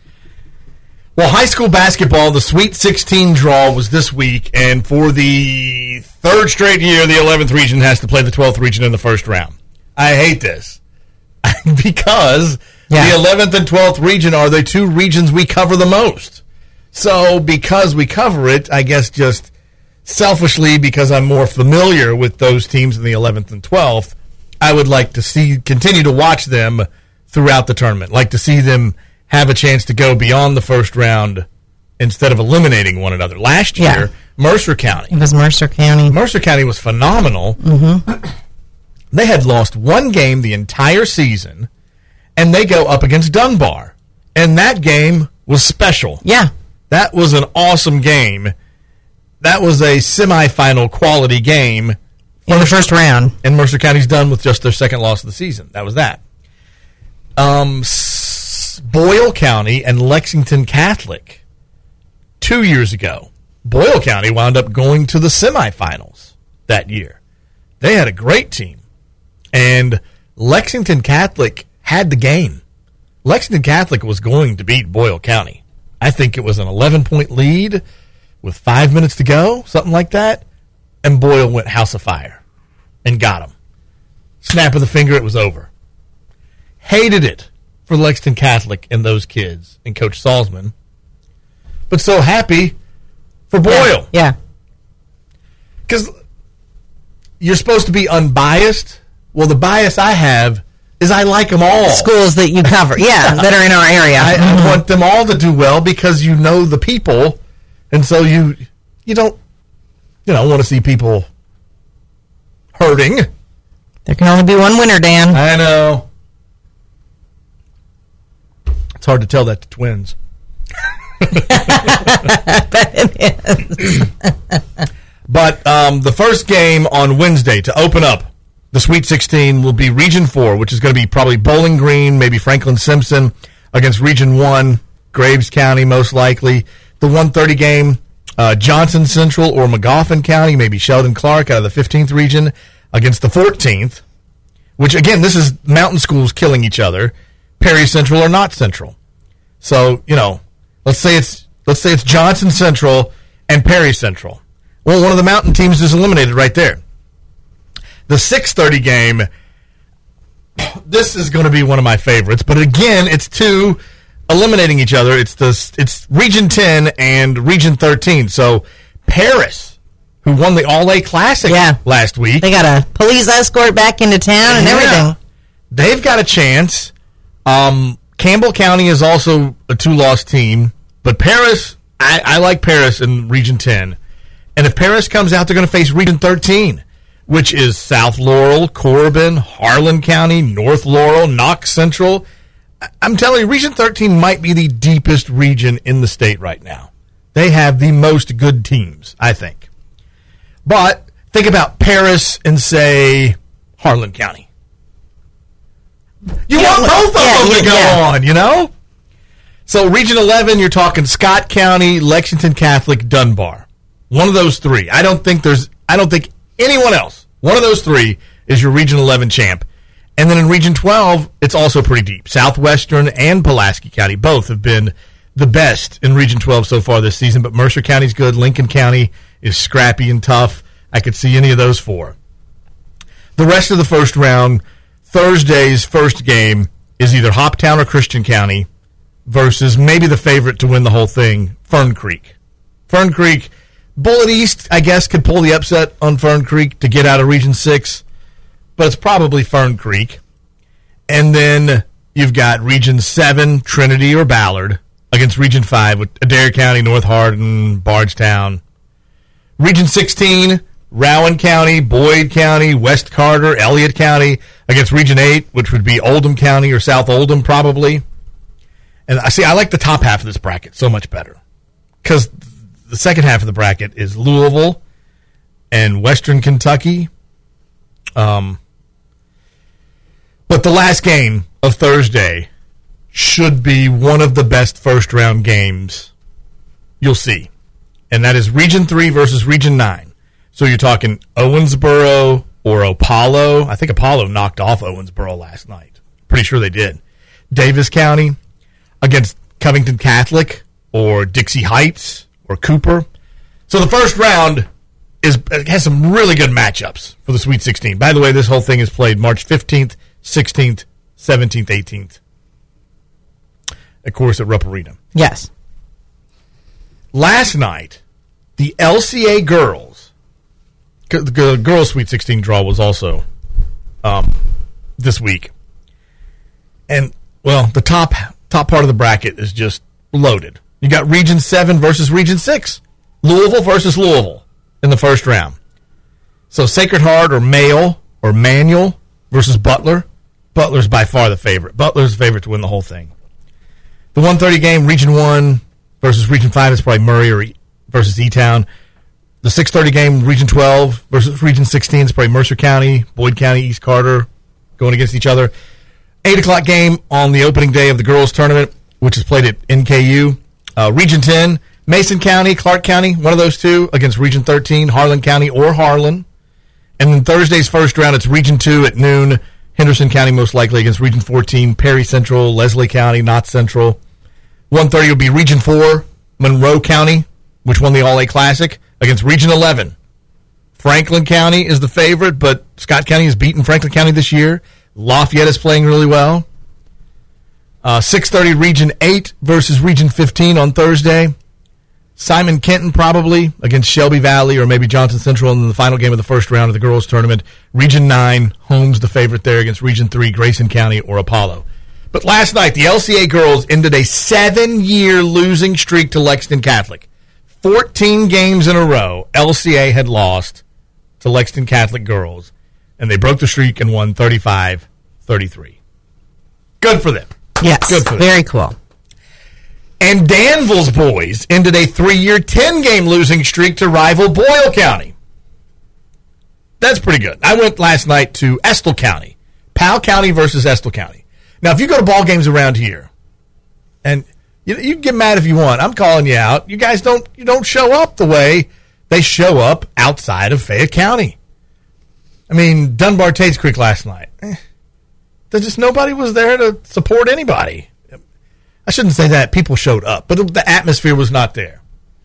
Well, high school basketball, the Sweet sixteen draw was this week, and for the third straight year, the eleventh region has to play the twelfth region in the first round. I hate this because yeah. the eleventh and twelfth region are the two regions we cover the most. So because we cover it, I guess just selfishly, because I'm more familiar with those teams in the eleventh and twelfth, I would like to see continue to watch them throughout the tournament. Like to see them have a chance to go beyond the first round instead of eliminating one another. Last year, yeah. Mercer County. It was Mercer County. Mercer County was phenomenal. Mm-hmm. They had lost one game the entire season, and they go up against Dunbar. And that game was special. Yeah. That was an awesome game. That was a semifinal quality game. In the first round. And Mercer County's done with just their second loss of the season. That was that. Um, S- Boyle County and Lexington Catholic, two years ago. Boyle County wound up going to the semifinals that year. They had a great team. And Lexington Catholic had the game. Lexington Catholic was going to beat Boyle County. I think it was an eleven-point lead with five minutes to go, something like that. And Boyle went house of fire and got them. Snap of the finger, it was over. Hated it for Lexington Catholic and those kids and Coach Salzman. But so happy for Boyle. Yeah. Because you're supposed to be unbiased. Well, the bias I have is I like them all. Schools that you cover, yeah, that are in our area. I, mm-hmm. I want them all to do well because you know the people, and so you you don't you know want to see people hurting. There can only be one winner, Dan. I know. It's hard to tell that to twins. But um, the first game on Wednesday to open up the Sweet sixteen will be Region four, which is going to be probably Bowling Green, maybe Franklin Simpson, against Region one, Graves County most likely. The one thirty game, uh, Johnson Central or Magoffin County, maybe Sheldon Clark out of the fifteenth region against the fourteenth, which, again, this is mountain schools killing each other, Perry Central or not Central. So, you know, let's say it's let's say it's Johnson Central and Perry Central. Well, one of the mountain teams is eliminated right there. The six thirty game, this is going to be one of my favorites. But again, it's two eliminating each other. It's the it's Region ten and Region thirteen. So Paris, who won the All-A Classic yeah. last week. They got a police escort back into town and yeah. everything. They've got a chance. Um, Campbell County is also a two-loss team. But Paris, I, I like Paris in Region ten. And if Paris comes out, they're going to face Region thirteen, which is South Laurel, Corbin, Harlan County, North Laurel, Knox Central. I'm telling you, Region thirteen might be the deepest region in the state right now. They have the most good teams, I think. But think about Paris and, say, Harlan County. You yeah, want both of yeah, them to yeah, go yeah. on, you know? So Region eleven, you're talking Scott County, Lexington Catholic, Dunbar. One of those three. I don't think there's, I don't think anyone else. One of those three is your Region eleven champ. And then in Region twelve, it's also pretty deep. Southwestern and Pulaski County both have been the best in Region twelve so far this season, but Mercer County's good. Lincoln County is scrappy and tough. I could see any of those four. The rest of the first round, Thursday's first game is either Hoptown or Christian County versus maybe the favorite to win the whole thing, Fern Creek. Fern Creek, Bullitt East, I guess, could pull the upset on Fern Creek to get out of Region six, but it's probably Fern Creek. And then you've got Region seven, Trinity or Ballard, against Region five with Adair County, North Hardin, Bardstown. Region sixteen, Rowan County, Boyd County, West Carter, Elliott County, against Region eight, which would be Oldham County or South Oldham probably. And I see, I like the top half of this bracket so much better because the second half of the bracket is Louisville and Western Kentucky. Um, but the last game of Thursday should be one of the best first-round games you'll see. And that is Region three versus Region nine. So you're talking Owensboro or Apollo. I think Apollo knocked off Owensboro last night. Pretty sure they did. Davis County against Covington Catholic or Dixie Heights or Cooper. So the first round is has some really good matchups for the Sweet sixteen. By the way, this whole thing is played March fifteenth, sixteenth, seventeenth, eighteenth. Of course, at Rupp Arena. Yes. Last night, the L C A girls, the girls' Sweet sixteen draw was also um, this week. And, well, the top top part of the bracket is just loaded. You got Region seven versus Region six. Louisville versus Louisville in the first round. So Sacred Heart or Male or Manual versus Butler. Butler's by far the favorite. Butler's the favorite to win the whole thing. The one thirty game, Region one versus Region five is probably Murray or e- versus E-Town. The six thirty game, Region twelve versus Region sixteen is probably Mercer County, Boyd County, East Carter going against each other. eight o'clock game on the opening day of the girls' tournament, which is played at N K U. Uh, Region ten, Mason County, Clark County, one of those two against Region thirteen, Harlan County or Harlan. And then Thursday's first round, it's Region two at noon, Henderson County most likely against Region fourteen, Perry Central, Leslie County, Knott Central. one thirty will be Region four, Monroe County, which won the All-A Classic, against Region eleven. Franklin County is the favorite, but Scott County has beaten Franklin County this year. Lafayette is playing really well. Uh, six thirty Region eight versus Region fifteen on Thursday. Simon Kenton probably against Shelby Valley or maybe Johnson Central in the final game of the first round of the girls' tournament. Region nine, Holmes the favorite there against Region three, Grayson County or Apollo. But last night, the L C A girls ended a seven-year losing streak to Lexington Catholic. fourteen games in a row, L C A had lost to Lexington Catholic girls, and they broke the streak and won thirty-five thirty-three. Good for them. Yes, Good for them. Very cool. And Danville's boys ended a three-year, ten-game losing streak to rival Boyle County. That's pretty good. I went last night to Estill County. Powell County versus Estill County. Now, if you go to ball games around here, and you, you can get mad if you want, I'm calling you out. You guys don't you don't show up the way they show up outside of Fayette County. I mean, Dunbar Tate's Creek last night. Eh, there's just nobody was there to support anybody. I shouldn't say that. People showed up, but the atmosphere was not there.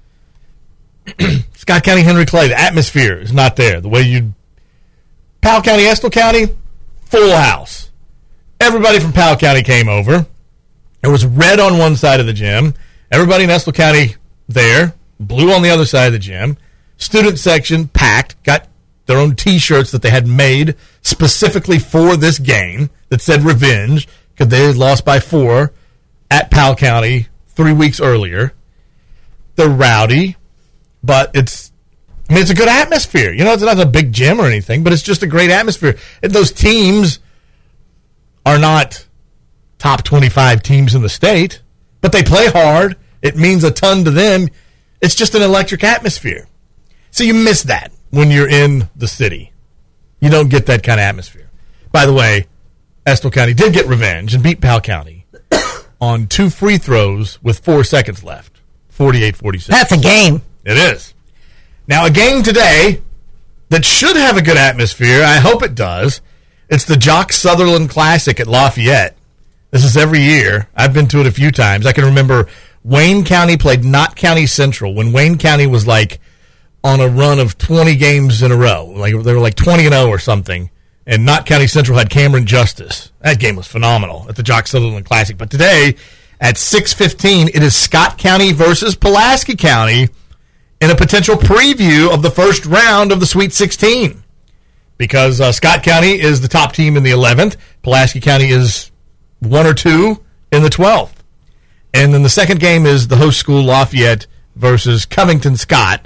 Scott County, Henry Clay, the atmosphere is not there. The way you... Powell County, Estill County, full house. Everybody from Powell County came over. There was red on one side of the gym. Everybody in Estill County there. Blue on the other side of the gym. Student section packed. Got their own T-shirts that they had made specifically for this game that said revenge because they had lost by four at Powell County three weeks earlier. They're rowdy, but it's I mean, it's a good atmosphere. You know, it's not a big gym or anything, but it's just a great atmosphere. And those teams are not top twenty-five teams in the state, but they play hard. It means a ton to them. It's just an electric atmosphere. So you miss that when you're in the city. You don't get that kind of atmosphere. By the way, Estill County did get revenge and beat Powell County on two free throws with four seconds left, forty-eight forty-six. That's a game. It is. Now, a game today that should have a good atmosphere, I hope it does. It's the Jock Sutherland Classic at Lafayette. This is every year. I've been to it a few times. I can remember Wayne County played Knott County Central when Wayne County was like on a run of twenty games in a row. Like they were like twenty and oh or something. And Knott County Central had Cameron Justice. That game was phenomenal at the Jock Sutherland Classic. But today, at six fifteen, it is Scott County versus Pulaski County in a potential preview of the first round of the Sweet sixteen. Because uh, Scott County is the top team in the eleventh. Pulaski County is one or two in the twelfth. And then the second game is the host school Lafayette versus Covington Scott.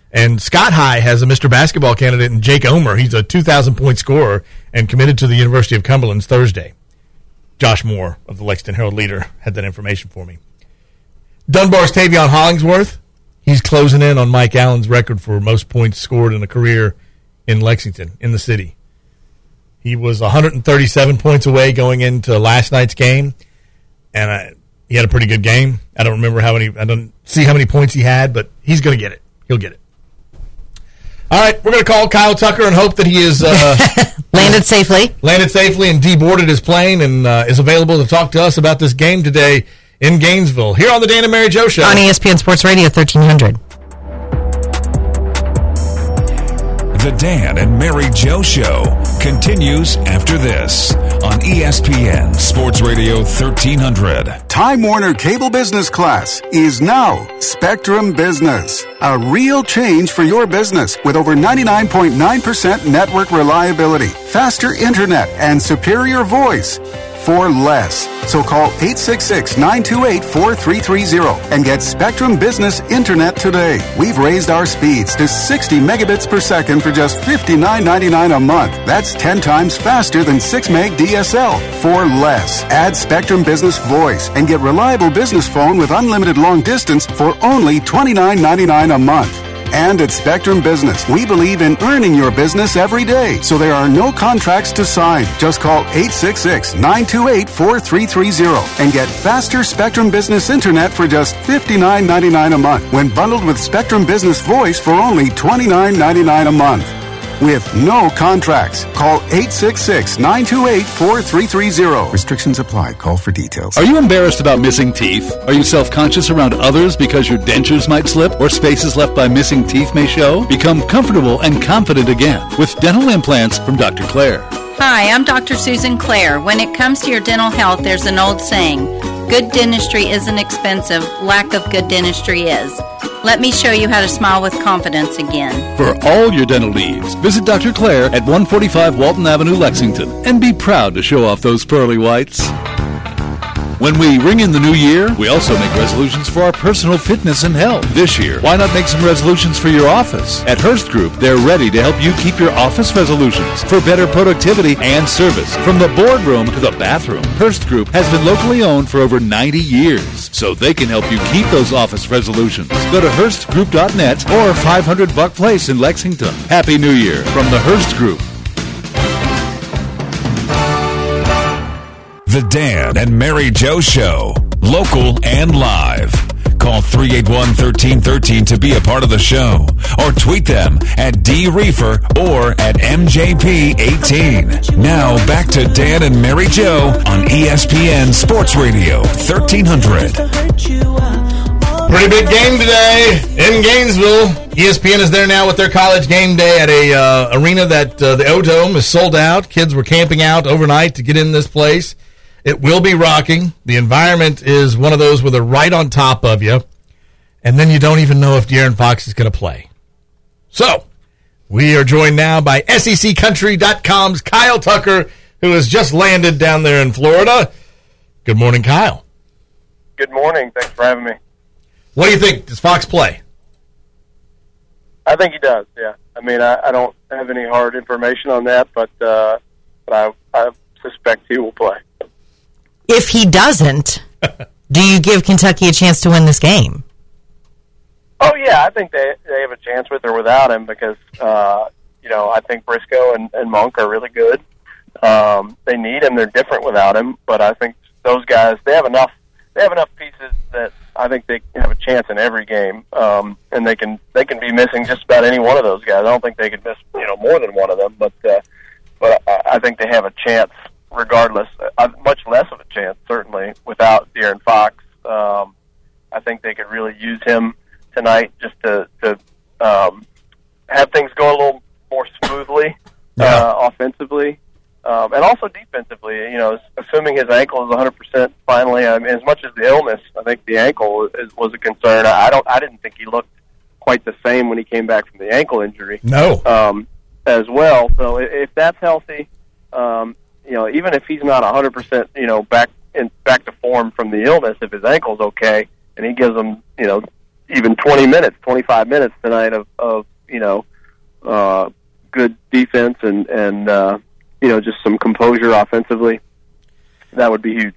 And Scott High has a Mister Basketball candidate in Jake Omer. He's a two thousand point scorer and committed to the University of Cumberland's Thursday. Josh Moore of the Lexington Herald-Leader had that information for me. Dunbar's Tavion Hollingsworth. He's closing in on Mike Allen's record for most points scored in a career in Lexington, in the city. He was one hundred thirty-seven points away going into last night's game, and I, he had a pretty good game. I don't remember how many, I don't see how many points he had, but he's going to get it. He'll get it. All right, we're going to call Kyle Tucker and hope that he is uh, landed safely. Landed safely and deboarded his plane and uh, is available to talk to us about this game today in Gainesville. Here on the Dan and Mary Jo Show. On E S P N Sports Radio thirteen hundred. The Dan and Mary Jo Show continues after this on E S P N Sports Radio thirteen hundred. Time Warner Cable Business Class is now Spectrum Business. A real change for your business with over ninety-nine point nine percent network reliability, faster internet, and superior voice for less. So call eight six six, nine two eight, four three three zero and get Spectrum Business Internet today. We've raised our speeds to sixty megabits per second for just fifty-nine ninety-nine a month. That's ten times faster than six meg D S L for less. Add Spectrum Business Voice and get reliable business phone with unlimited long distance for only twenty-nine ninety-nine a month. And at Spectrum Business, we believe in earning your business every day, so there are no contracts to sign. Just call eight six six, nine two eight, four three three zero and get faster Spectrum Business Internet for just fifty-nine ninety-nine a month when bundled with Spectrum Business Voice for only twenty-nine ninety-nine a month. With no contracts. Call eight six six, nine two eight, four three three zero. Restrictions apply. Call for details. Are you embarrassed about missing teeth? Are you self-conscious around others because your dentures might slip or spaces left by missing teeth may show? Become comfortable and confident again with dental implants from Doctor Claire. Hi, I'm Doctor Susan Claire. When it comes to your dental health, there's an old saying, good dentistry isn't expensive, lack of good dentistry is. Let me show you how to smile with confidence again. For all your dental needs, visit Doctor Claire at one forty-five Walton Avenue, Lexington, and be proud to show off those pearly whites. When we ring in the new year, we also make resolutions for our personal fitness and health. This year, why not make some resolutions for your office? At Hearst Group, they're ready to help you keep your office resolutions for better productivity and service. From the boardroom to the bathroom, Hearst Group has been locally owned for over ninety years, so they can help you keep those office resolutions. Go to Hearst Group dot net or five hundred Buck Place in Lexington. Happy New Year from the Hearst Group. The Dan and Mary Jo Show, local and live. Call three eight one, one three one three to be a part of the show, or tweet them at D Reefer or at M J P eighteen. Now back to Dan and Mary Jo on E S P N Sports Radio thirteen hundred. Pretty big game today in Gainesville. E S P N is there now with their college game day at a uh, arena that uh, the O-Dome is sold out. Kids were camping out overnight to get in this place. It will be rocking. The environment is one of those where they're right on top of you, and then you don't even know if De'Aaron Fox is going to play. So, we are joined now by S E C Country dot com's Kyle Tucker, who has just landed down there in Florida. Good morning, Kyle. Good morning. Thanks for having me. What do you think? Does Fox play? I think he does, yeah. I mean, I, I don't have any hard information on that, but, uh, but I, I suspect he will play. If he doesn't, do you give Kentucky a chance to win this game? Oh, yeah, I think they they have a chance with or without him because, uh, you know, I think Briscoe and, and Monk are really good. Um, they need him. They're different without him, but I think those guys, they have enough They have enough pieces that I think they have a chance in every game, um, and they can they can be missing just about any one of those guys. I don't think they could miss you know more than one of them, but uh, but I, I think they have a chance regardless. Uh, much less of a chance certainly without De'Aaron Fox. Um, I think they could really use him tonight just to to um, have things go a little more smoothly yeah. uh, offensively. Um, and also defensively, you know, assuming his ankle is one hundred percent finally, I mean, as much as the illness, I think the ankle is, was a concern. I, I don't, I didn't think he looked quite the same when he came back from the ankle injury. No. Um, as well. So if that's healthy, um, you know, even if he's not one hundred percent, you know, back in back to form from the illness, if his ankle's okay and he gives them, you know, even twenty minutes, twenty-five minutes tonight of, of you know, uh, good defense and, and uh, you know, just some composure offensively, that would be huge.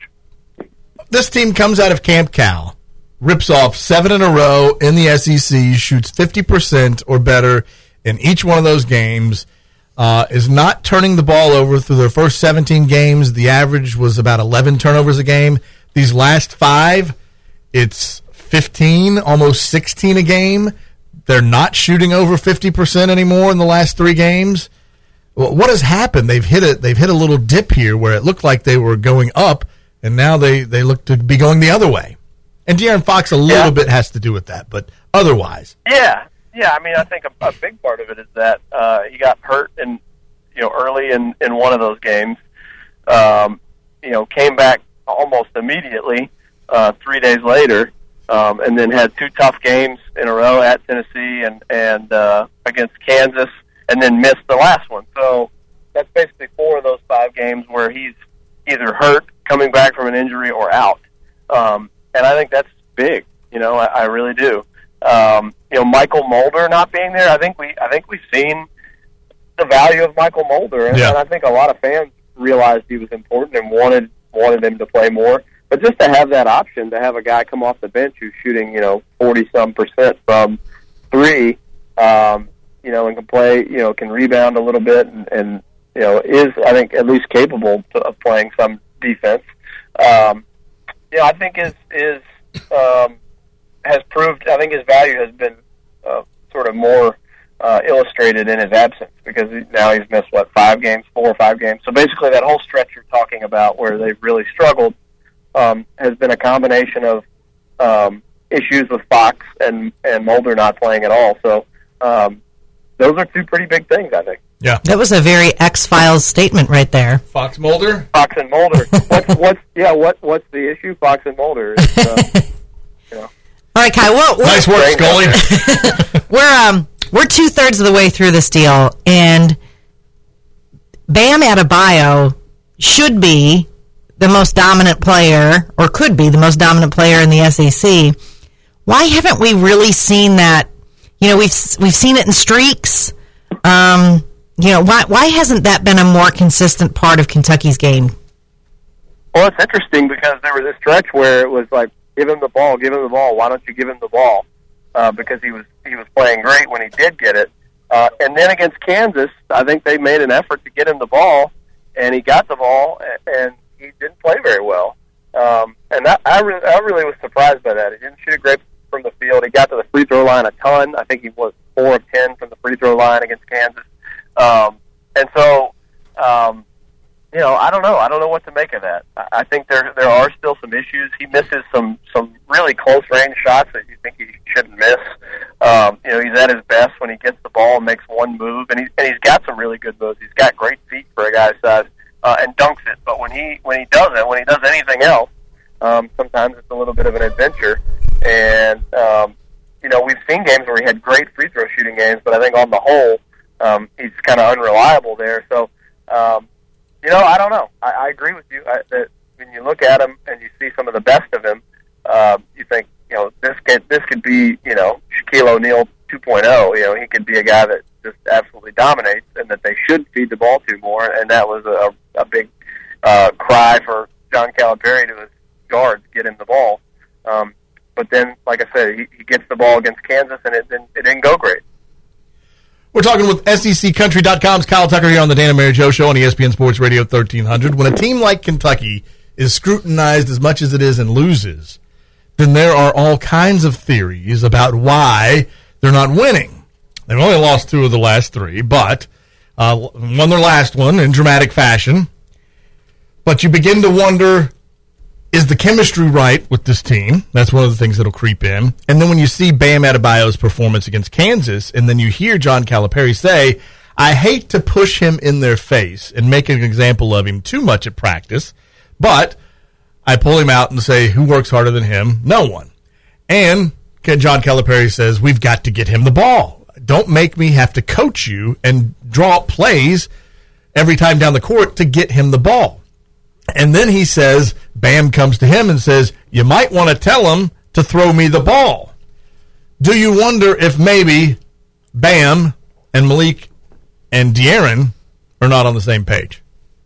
This team comes out of Camp Cal, rips off seven in a row in the S E C, shoots fifty percent or better in each one of those games, uh, is not turning the ball over through their first seventeen games. The average was about eleven turnovers a game. These last five, it's fifteen, almost sixteen a game. They're not shooting over fifty percent anymore in the last three games. What has happened? They've hit a, they've hit a little dip here where it looked like they were going up, and now they, they look to be going the other way. And De'Aaron Fox a little Yeah. bit has to do with that, but otherwise. Yeah, yeah. I mean, I think a, a big part of it is that uh, he got hurt in, you know, early in, in one of those games. Um, you know, came back almost immediately uh, three days later, um, and then had two tough games in a row at Tennessee and and uh, against Kansas, and then missed the last one. So that's basically four of those five games where he's either hurt, coming back from an injury, or out. Um, and I think that's big. You know, I, I really do. Um, you know, Michael Mulder not being there, I think we I think we've seen the value of Michael Mulder, and, Yeah. and I think a lot of fans realized he was important and wanted wanted him to play more. But just to have that option, to have a guy come off the bench who's shooting, you know, forty some percent from three, um, you know, and can play, you know, can rebound a little bit, and, and you know, is I think at least capable to, of playing some defense. Um, you know, I think is is um, has proved. I think his value has been uh, sort of more uh, illustrated in his absence, because he, now he's missed what five games, four or five games. So basically, that whole stretch you're talking about, where they've really struggled, um, has been a combination of um, issues with Fox and and Mulder not playing at all. So um, those are two pretty big things, I think. Yeah, that was a very X-Files statement right there. Fox Mulder? Fox and Mulder. what's, what's, yeah, what, what's the issue? Fox and Mulder. Is, uh, you know. All right, Kai. Well, we're, nice work, Scully. we're um we're two thirds of the way through this deal, and Bam Adebayo should be the most dominant player, or could be the most dominant player in the S E C. Why haven't we really seen that? You know, we've we've seen it in streaks. Um, you know, why why hasn't that been a more consistent part of Kentucky's game? Well, it's interesting because there was a stretch where it was like, give him the ball, give him the ball. Why don't you give him the ball? Uh, because he was he was playing great when he did get it. Uh, and then against Kansas, I think they made an effort to get him the ball, and he got the ball, and he didn't play very well. Um, and that, I, re- I really was surprised by that. He didn't shoot it great from the field. He got to the free throw line a ton. I think he was four of ten from the free throw line against Kansas. Um, and so, um, you know, I don't know. I don't know what to make of that. I, I think there there are still some issues. He misses some some really close range shots that you think he shouldn't miss. Um, you know, he's at his best when he gets the ball and makes one move, and, he, and he's got some really good moves. He's got great feet for a guy's size, uh, and dunks it. But when he when he doesn't, when he does anything else, um, sometimes it's a little bit of an adventure. And um, you know, we've seen games where he had great free throw shooting games, but I think on the whole, um, he's kind of unreliable there. So, um, you know, I don't know. I, I agree with you I, that when you look at him and you see some of the best of him, um, you think, you know, this could this could be, you know, Shaquille O'Neal two point oh. You know, he could be a guy that just absolutely dominates, and that they should feed the ball to more. And that was a, a big uh, cry for John Calipari to his guards, get him the ball. Um, but then, like I said, he, he gets the ball against Kansas, and it didn't, it didn't go great. We're talking with S E C Country dot com's Kyle Tucker here on the Dan and Mary Jo Show on E S P N Sports Radio thirteen hundred. When a team like Kentucky is scrutinized as much as it is and loses, then there are all kinds of theories about why they're not winning. They've only lost two of the last three, but uh, won their last one in dramatic fashion. But you begin to wonder, is the chemistry right with this team? That's one of the things that'll creep in. And then when you see Bam Adebayo's performance against Kansas, and then you hear John Calipari say, I hate to push him in their face and make an example of him too much at practice, but I pull him out and say, who works harder than him? No one. And John Calipari says, we've got to get him the ball. Don't make me have to coach you and draw up plays every time down the court to get him the ball. And then he says, Bam comes to him and says, you might want to tell him to throw me the ball. do you wonder if maybe Bam and Malik and De'Aaron are not on the same page?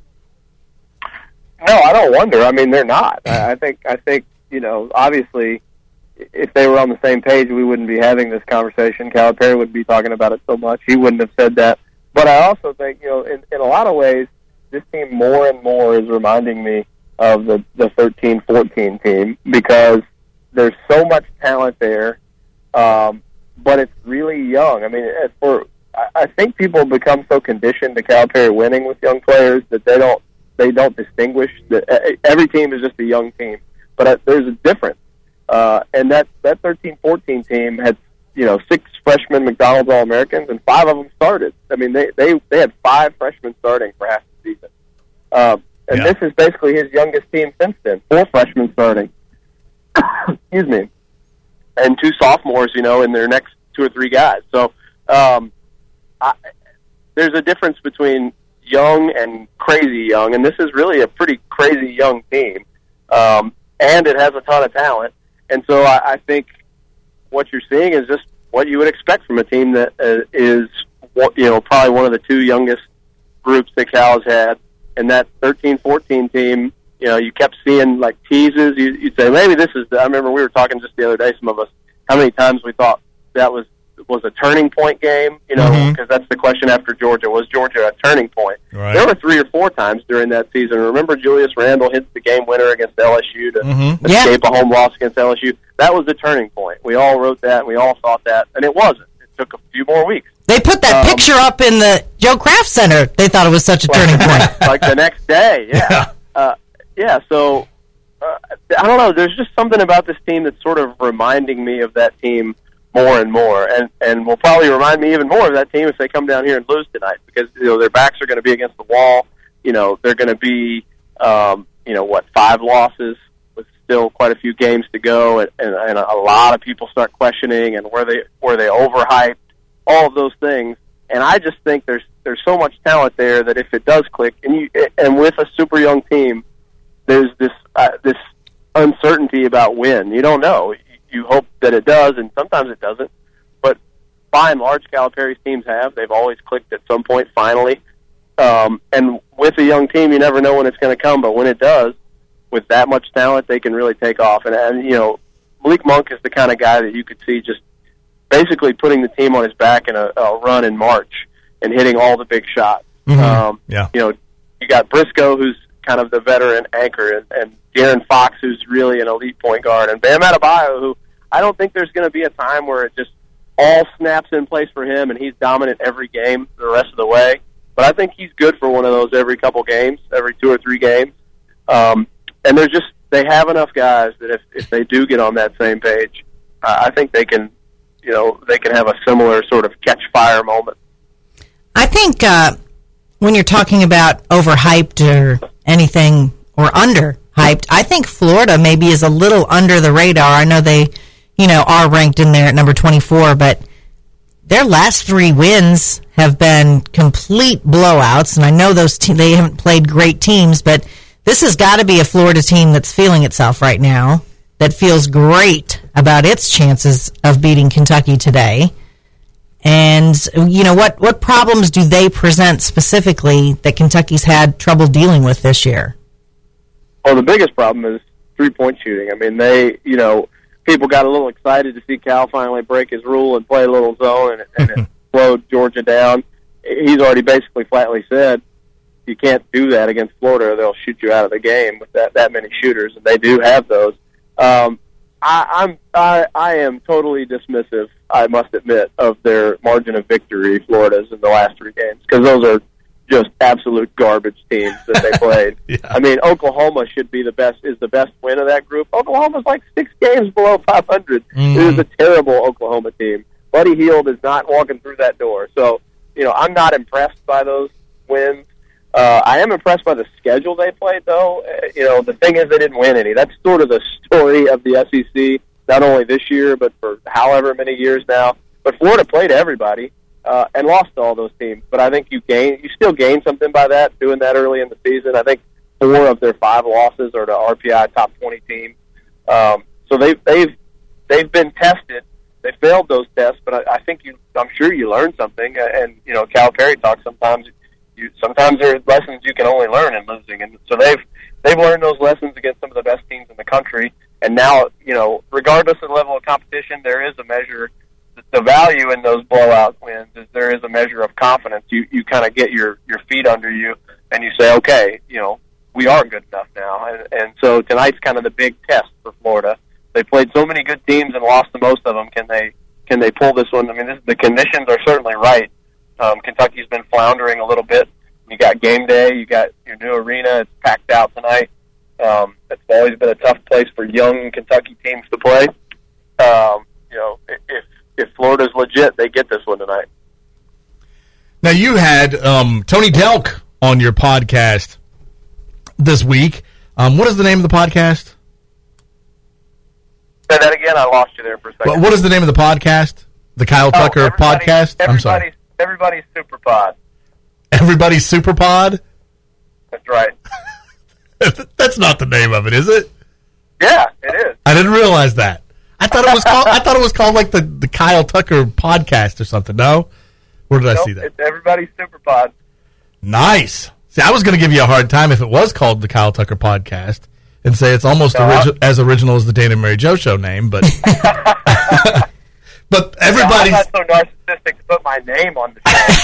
No, I don't wonder. I mean, they're not. I I think, I think, you know, obviously, if they were on the same page, we wouldn't be having this conversation. Calipari wouldn't be talking about it so much. He wouldn't have said that. But I also think, you know, in, in a lot of ways, this team more and more is reminding me of the, the thirteen fourteen team because there's so much talent there, um, but it's really young. I mean, as for I, I think people become so conditioned to Calipari winning with young players that they don't they don't distinguish. That every team is just a young team, but uh, there's a difference. Uh, and that that thirteen fourteen team had, you know, six freshmen McDonald's All-Americans, and five of them started. I mean, they they, they had five freshmen starting for half the season. Um, and Yeah. this is basically his youngest team since then, four freshmen starting. Excuse me. And two sophomores, you know, in their next two or three guys. So um, I, there's a difference between young and crazy young, and this is really a pretty crazy young team. Um, and it has a ton of talent. And so I, I think what you're seeing is just what you would expect from a team that uh, is, you know, probably one of the two youngest groups that Cal's had. And that thirteen fourteen team, you know, you kept seeing, like, teases. You, you'd say, maybe this is the, I remember we were talking just the other day, some of us, how many times we thought that was was a turning point game, you know, because Mhm. that's the question after Georgia. Was Georgia a turning point? Right. There were three or four times during that season. Remember Julius Randle hits the game winner against L S U to Mhm. escape a home loss against L S U. That was the turning point. We all wrote that, and we all thought that, and it wasn't. It took a few more weeks. They put that Um, picture up in the Joe Kraft Center. They thought it was such a turning point. Like the next day, yeah. Yeah, uh, yeah so, uh, I don't know, there's just something about this team that's sort of reminding me of that team more and more, and, and will probably remind me even more of that team if they come down here and lose tonight, because, you know, their backs are going to be against the wall. You know, they're going to be, um, you know, what, five losses with still quite a few games to go, and, and, and a lot of people start questioning, and were they, were they overhyped, all of those things. And I just think there's there's so much talent there that if it does click, and you and with a super young team, there's this uh, this uncertainty about when. You don't know. You hope that it does, and sometimes it doesn't. But by and large, Calipari's teams have. They've always clicked at some point, finally. Um, and with a young team, you never know when it's going to come. But when it does, with that much talent, they can really take off. And, and you know, Malik Monk is the kind of guy that you could see just basically putting the team on his back in a, a run in March and hitting all the big shots. Mhm. Um, Yeah. You know, you got Briscoe, who's kind of the veteran anchor, and, and De'Aaron Fox, who's really an elite point guard, and Bam Adebayo, who I don't think there's going to be a time where it just all snaps in place for him and he's dominant every game the rest of the way. But I think he's good for one of those every couple games, every two or three games. Um, and they're just, they have enough guys that if, if they do get on that same page, uh, I think they can, you know, they can have a similar sort of catch fire moment. I think uh, when you're talking about overhyped or anything or underhyped, I think Florida maybe is a little under the radar. I know they, you know, are ranked in there at number twenty-four, but their last three wins have been complete blowouts. And I know those te- they haven't played great teams, but this has got to be a Florida team that's feeling itself right now, that feels great about its chances of beating Kentucky today. And, you know, what, what problems do they present specifically that Kentucky's had trouble dealing with this year? Well, the biggest problem is three-point shooting. I mean, they, you know, people got a little excited to see Cal finally break his rule and play a little zone, and, and it slowed Georgia down. He's already basically flatly said, you can't do that against Florida or they'll shoot you out of the game with that, that many shooters, and they do have those. Um, I, I'm I, I am totally dismissive, I must admit, of their margin of victory, Florida's, in the last three games, because those are just absolute garbage teams that they played. Yeah. I mean, Oklahoma should be the best, is the best win of that group. Oklahoma's like six games below five hundred. Mhm. It is a terrible Oklahoma team. Buddy Hield is not walking through that door. So, you know, I'm not impressed by those wins. Uh, I am impressed by the schedule they played, though. Uh, you know, the thing is they didn't win any. That's sort of the story of the S E C, not only this year, but for however many years now. But Florida played everybody uh, and lost to all those teams. But I think you gain, you still gain something by that, doing that early in the season. I think four of their five losses are to R P I top twenty teams. Um, so they've, they've, they've been tested. they failed those tests, but I, I think you, I'm sure you learned something. And you know, Calipari talks sometimes. You, sometimes there are lessons you can only learn in losing, and so they've they've learned those lessons against some of the best teams in the country. And now, you know, regardless of the level of competition, there is a measure. The value in those blowout wins is there is a measure of confidence. You you kind of get your your feet under you, and you say, okay, you know, we are good enough now. And, and so tonight's kind of the big test for Florida. They played so many good teams and lost to most of them. Can they can they pull this one? I mean, this, the conditions are certainly right. Um, Kentucky's been floundering a little bit. You got game day. You got your new arena. It's packed out tonight. Um, it's always been a tough place for young Kentucky teams to play. Um, you know, if if Florida's legit, they get this one tonight. Now, you had um, Tony Delk on your podcast this week. Um, what is the name of the podcast? Say that again. I lost you there for a second. Well, what is the name of the podcast? The Kyle Tucker oh, podcast? I'm sorry. Everybody's Super Pod. Everybody's Super Pod? That's right. That's not the name of it, is it? Yeah, it is. I didn't realize that. I thought it was called. I thought it was called like the, the Kyle Tucker podcast or something. No, where did I nope, see that? It's Everybody's Super Pod. Nice. See, I was going to give you a hard time if it was called the Kyle Tucker podcast and say it's almost no, origi- as original as the Dan and Mary Jo Show name, but but everybody. No, I'm not so narcissistic to put my name on the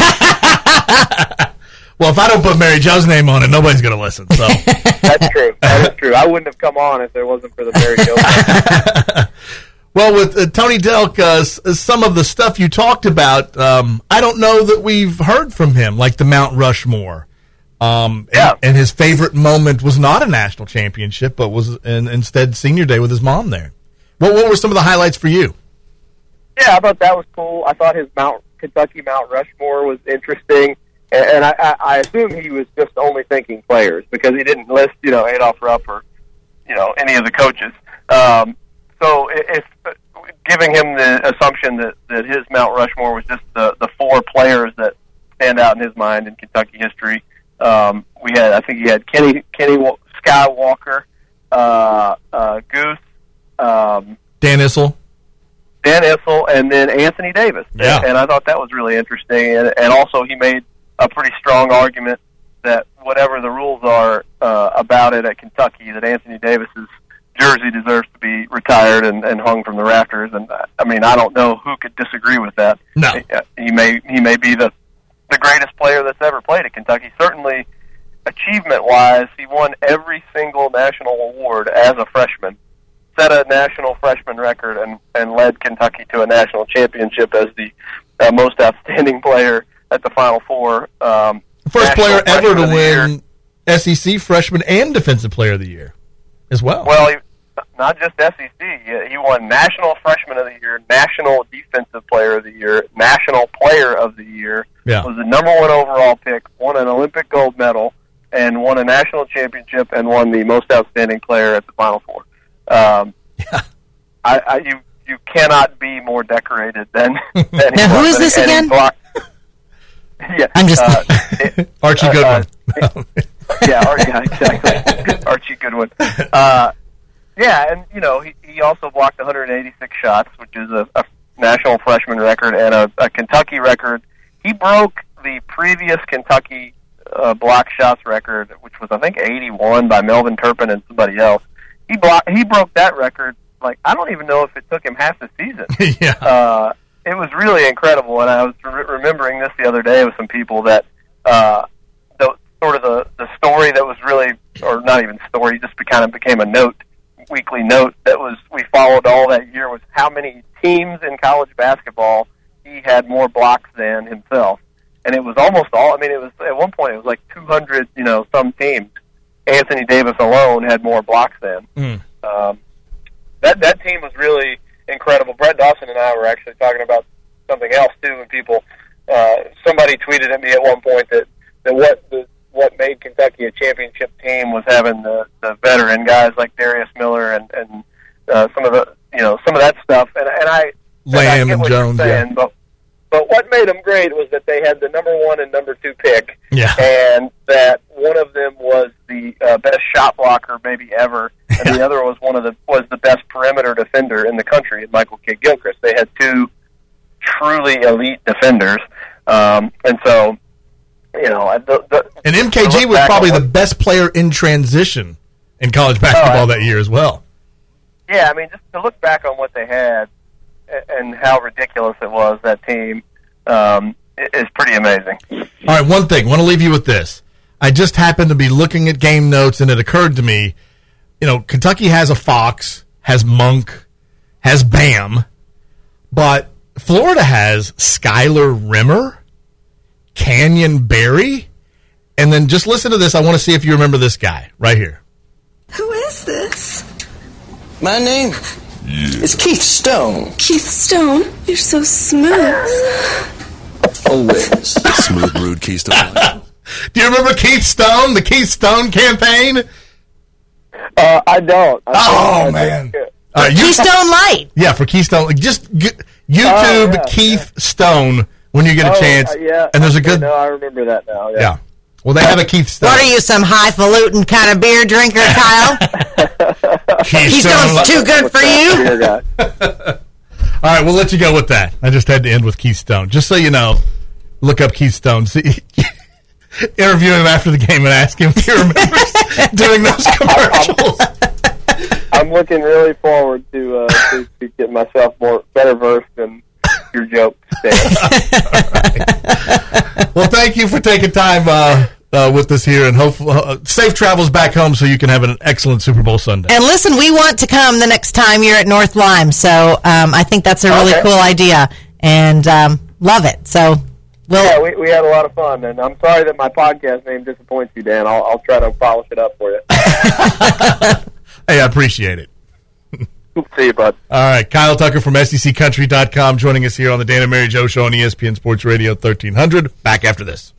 show. Well, if I don't put Mary Jo's name on it, nobody's going to listen. So that's true. That is true. I wouldn't have come on if there wasn't for the Mary Jo. Well, with uh, Tony Delk, uh, some of the stuff you talked about, um, I don't know that we've heard from him, like the Mount Rushmore. Um, yeah. and, and his favorite moment was not a national championship, but was in, instead senior day with his mom there. What, what were some of the highlights for you? Yeah, I thought that was cool. I thought his Mount Kentucky Mount Rushmore was interesting. And I, I, I assume he was just only thinking players because he didn't list, you know, Adolph Rupp or, you know, any of the coaches. Um, so if giving him the assumption that, that his Mount Rushmore was just the, the four players that stand out in his mind in Kentucky history, um, we had, I think he had Kenny Kenny Skywalker, uh, uh, Goose, um, Dan Issel. Dan Issel, and then Anthony Davis. Yeah. And, and I thought that was really interesting. And, and also he made a pretty strong argument that whatever the rules are uh, about it at Kentucky, that Anthony Davis's jersey deserves to be retired and, and hung from the rafters. And uh, I mean, I don't know who could disagree with that. No, he may he may be the the greatest player that's ever played at Kentucky. Certainly, achievement wise, he won every single national award as a freshman, set a national freshman record, and and led Kentucky to a national championship as the uh, most outstanding player at the Final Four. Um, First player ever to win year. S E C Freshman and Defensive Player of the Year as well. Well, he, not just S E C. He won National Freshman of the Year, National Defensive Player of the Year, National Player of the Year, yeah. was the number one overall pick, won an Olympic gold medal, and won a national championship, and won the most outstanding player at the Final Four. Um, yeah. I, I, you you cannot be more decorated than, than now, he who was. is this and again? Yeah, I'm just uh, it, Archie uh, Goodwin. Uh, yeah, Ar- yeah, exactly. Archie Goodwin. Uh, yeah, and you know he, he also blocked one hundred eighty-six shots, which is a, a national freshman record and a, a Kentucky record. He broke the previous Kentucky uh, block shots record, which was I think eighty-one by Melvin Turpin and somebody else. He blocked. He broke that record. Like I don't even know if it took him half the season. yeah. Uh, It was really incredible, and I was re- remembering this the other day with some people that uh, the sort of the, the story that was really, or not even story, just be, kind of became a note, weekly note that was we followed all that year was how many teams in college basketball he had more blocks than himself, and it was almost all. I mean, it was at one point it was like two hundred, you know, some teams. Anthony Davis alone had more blocks than. Mm. Um, that that team was really incredible. Brett Dawson and I were actually talking about something else too. When people, uh, somebody tweeted at me at one point that, that what the, what made Kentucky a championship team was having the, the veteran guys like Darius Miller and and uh, some of the you know some of that stuff. And and I Lamb and, I and Jones, saying, yeah. But but what made them great was that they had the number one and number two pick, yeah. and that one of them was the uh, best shot blocker maybe ever, and yeah. the other was one of the was the best perimeter defender in the country, Michael Kidd-Gilchrist. They had two truly elite defenders, um, and so you know, the, the, and M K G was probably the best player in transition in college basketball oh, that year as well. Yeah, I mean, just to look back on what they had and how ridiculous it was, that team, um, is pretty amazing. All right, one thing. I want to leave you with this. I just happened to be looking at game notes, and it occurred to me, you know, Kentucky has a Fox, has Monk, has Bam, but Florida has Skylar Rimmer, Canyon Barry, and then just listen to this. I want to see if you remember this guy right here. Who is this? My name is Keith Stone. Keith Stone? You're so smooth. Always. Smooth brewed Keith Stone. Do you remember Keith Stone, the Keith Stone campaign? Uh, I don't. I oh, think, man. Uh, Keystone Light. Yeah, for Keystone. Just get, YouTube oh, yeah, Keith yeah. Stone when you get a oh, chance. Uh, yeah, and there's a good. No, I remember that now. Yeah. yeah. Well, they have a Keith Stone. What are you, some highfalutin kind of beer drinker, Kyle? Keystone's too good for you? All right, we'll let you go with that. I just had to end with Keith Stone. Just so you know, look up Keith Stone. See, interview him after the game and ask him if he remembers doing those commercials. I'm looking really forward to, uh, to, to getting myself more better versed in your jokes. Right. Well, thank you for taking time uh, uh, with us here, and hopefully uh, safe travels back home so you can have an excellent Super Bowl Sunday. And listen, we want to come the next time you're at North Lime, so um, I think that's a really okay. cool idea, and um, love it. So. Well, yeah, we, we had a lot of fun, and I'm sorry that my podcast name disappoints you, Dan. I'll, I'll try to polish it up for you. Hey, I appreciate it. See you, bud. All right, Kyle Tucker from S E C Country dot com joining us here on the Dan and Mary Jo Show on E S P N Sports Radio thirteen hundred. Back after this.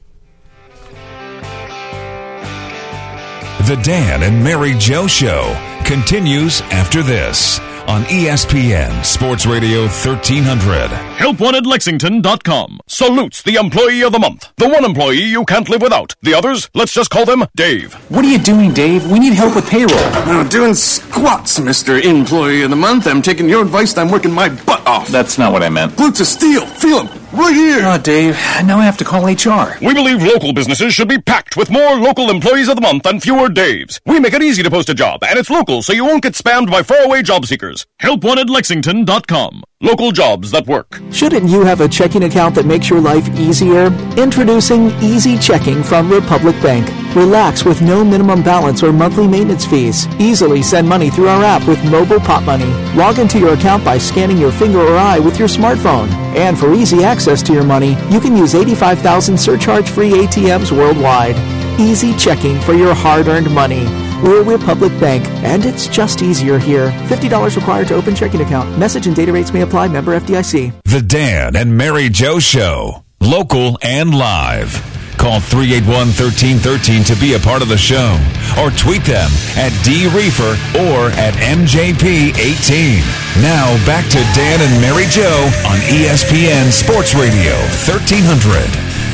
The Dan and Mary Jo Show continues after this on E S P N Sports Radio thirteen hundred. help wanted lexington dot com salutes the employee of the month. The one employee you can't live without. The others, let's just call them Dave. What are you doing, Dave? We need help with payroll. I'm doing squats, Mister Employee of the Month. I'm taking your advice and I'm working my butt off. That's not what I meant. Glutes of steel. Feel them. Right here. Oh, Dave, now I have to call H R. We believe local businesses should be packed with more local employees of the month and fewer Daves. We make it easy to post a job, and it's local, so you won't get spammed by faraway job seekers. help wanted lexington dot com. Local jobs that work. Shouldn't you have a checking account that makes your life easier? Introducing Easy Checking from Republic Bank. Relax with no minimum balance or monthly maintenance fees. Easily send money through our app with Mobile Pop Money. Log into your account by scanning your finger or eye with your smartphone. And for easy access to your money, you can use eighty-five thousand surcharge-free A T Ms worldwide. Easy checking for your hard-earned money. We're Republic Bank, and it's just easier here. fifty dollars required to open checking account. Message and data rates may apply. Member F D I C. The Dan and Mary Jo Show. Local and live. Call three eight one, one three one three to be a part of the show. Or tweet them at D Reefer or at M J P eighteen. Now back to Dan and Mary Jo on E S P N Sports Radio thirteen hundred.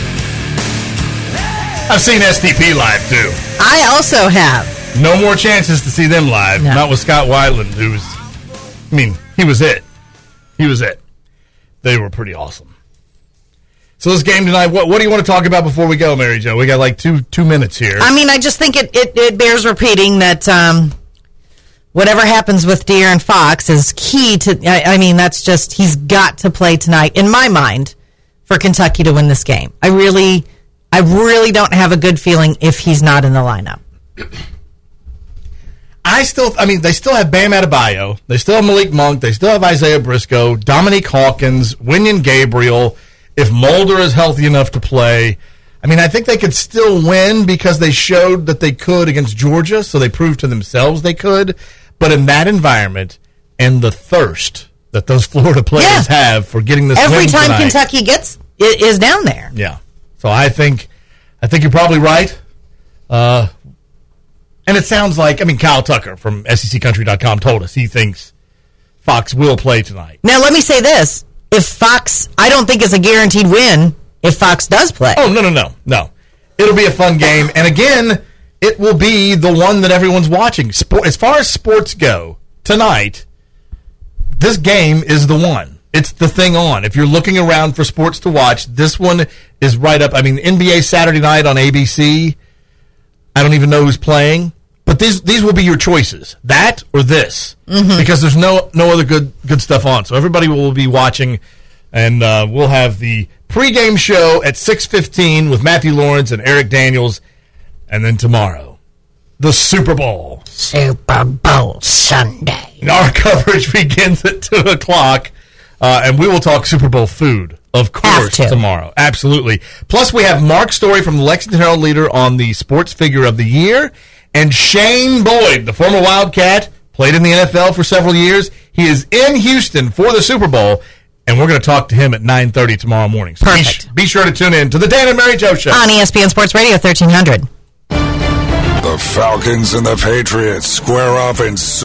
I've seen S T P live, too. I also have. No more chances to see them live. No. Not with Scott Weiland, who was, I mean, he was it. He was it. They were pretty awesome. So this game tonight, what, what do you want to talk about before we go, Mary Jo? We got like two two minutes here. I mean, I just think it, it, it bears repeating that um, whatever happens with De'Aaron Fox is key to, I, I mean, that's just, he's got to play tonight, in my mind, for Kentucky to win this game. I really, I really don't have a good feeling if he's not in the lineup. I still, I mean, they still have Bam Adebayo. They still have Malik Monk. They still have Isaiah Briscoe, Dominique Hawkins, Wenyen Gabriel. If Mulder is healthy enough to play, I mean, I think they could still win because they showed that they could against Georgia, so they proved to themselves they could. But in that environment and the thirst that those Florida players yeah. have for getting this every win time tonight, Kentucky gets is down there. Yeah. So I think, I think you're probably right. Uh, And it sounds like, I mean, Kyle Tucker from S E C Country dot com told us he thinks Fox will play tonight. Now, let me say this. if Fox, I don't think it's a guaranteed win if Fox does play. Oh, no, no, no, no. It'll be a fun game. And again, it will be the one that everyone's watching. Sport, as far as sports go, tonight, this game is the one. It's the thing on. If you're looking around for sports to watch, this one is right up. I mean, N B A Saturday night on A B C. I don't even know who's playing. But these these will be your choices. That or this. Mm-hmm. Because there's no no other good good stuff on. So everybody will be watching. And uh, we'll have the pregame show at six fifteen with Matthew Lawrence and Eric Daniels. And then tomorrow, the Super Bowl. Super Bowl Sunday. And our coverage begins at two o'clock. Uh, and we will talk Super Bowl food, of course, to. tomorrow. Absolutely. Plus, we have Mark Story from the Lexington Herald Leader on the Sports Figure of the Year. And Shane Boyd, the former Wildcat, played in the N F L for several years. He is in Houston for the Super Bowl. And we're going to talk to him at nine thirty tomorrow morning. So Perfect. Be, be sure to tune in to the Dan and Mary Jo Show. On E S P N Sports Radio thirteen hundred. The Falcons and the Patriots square off in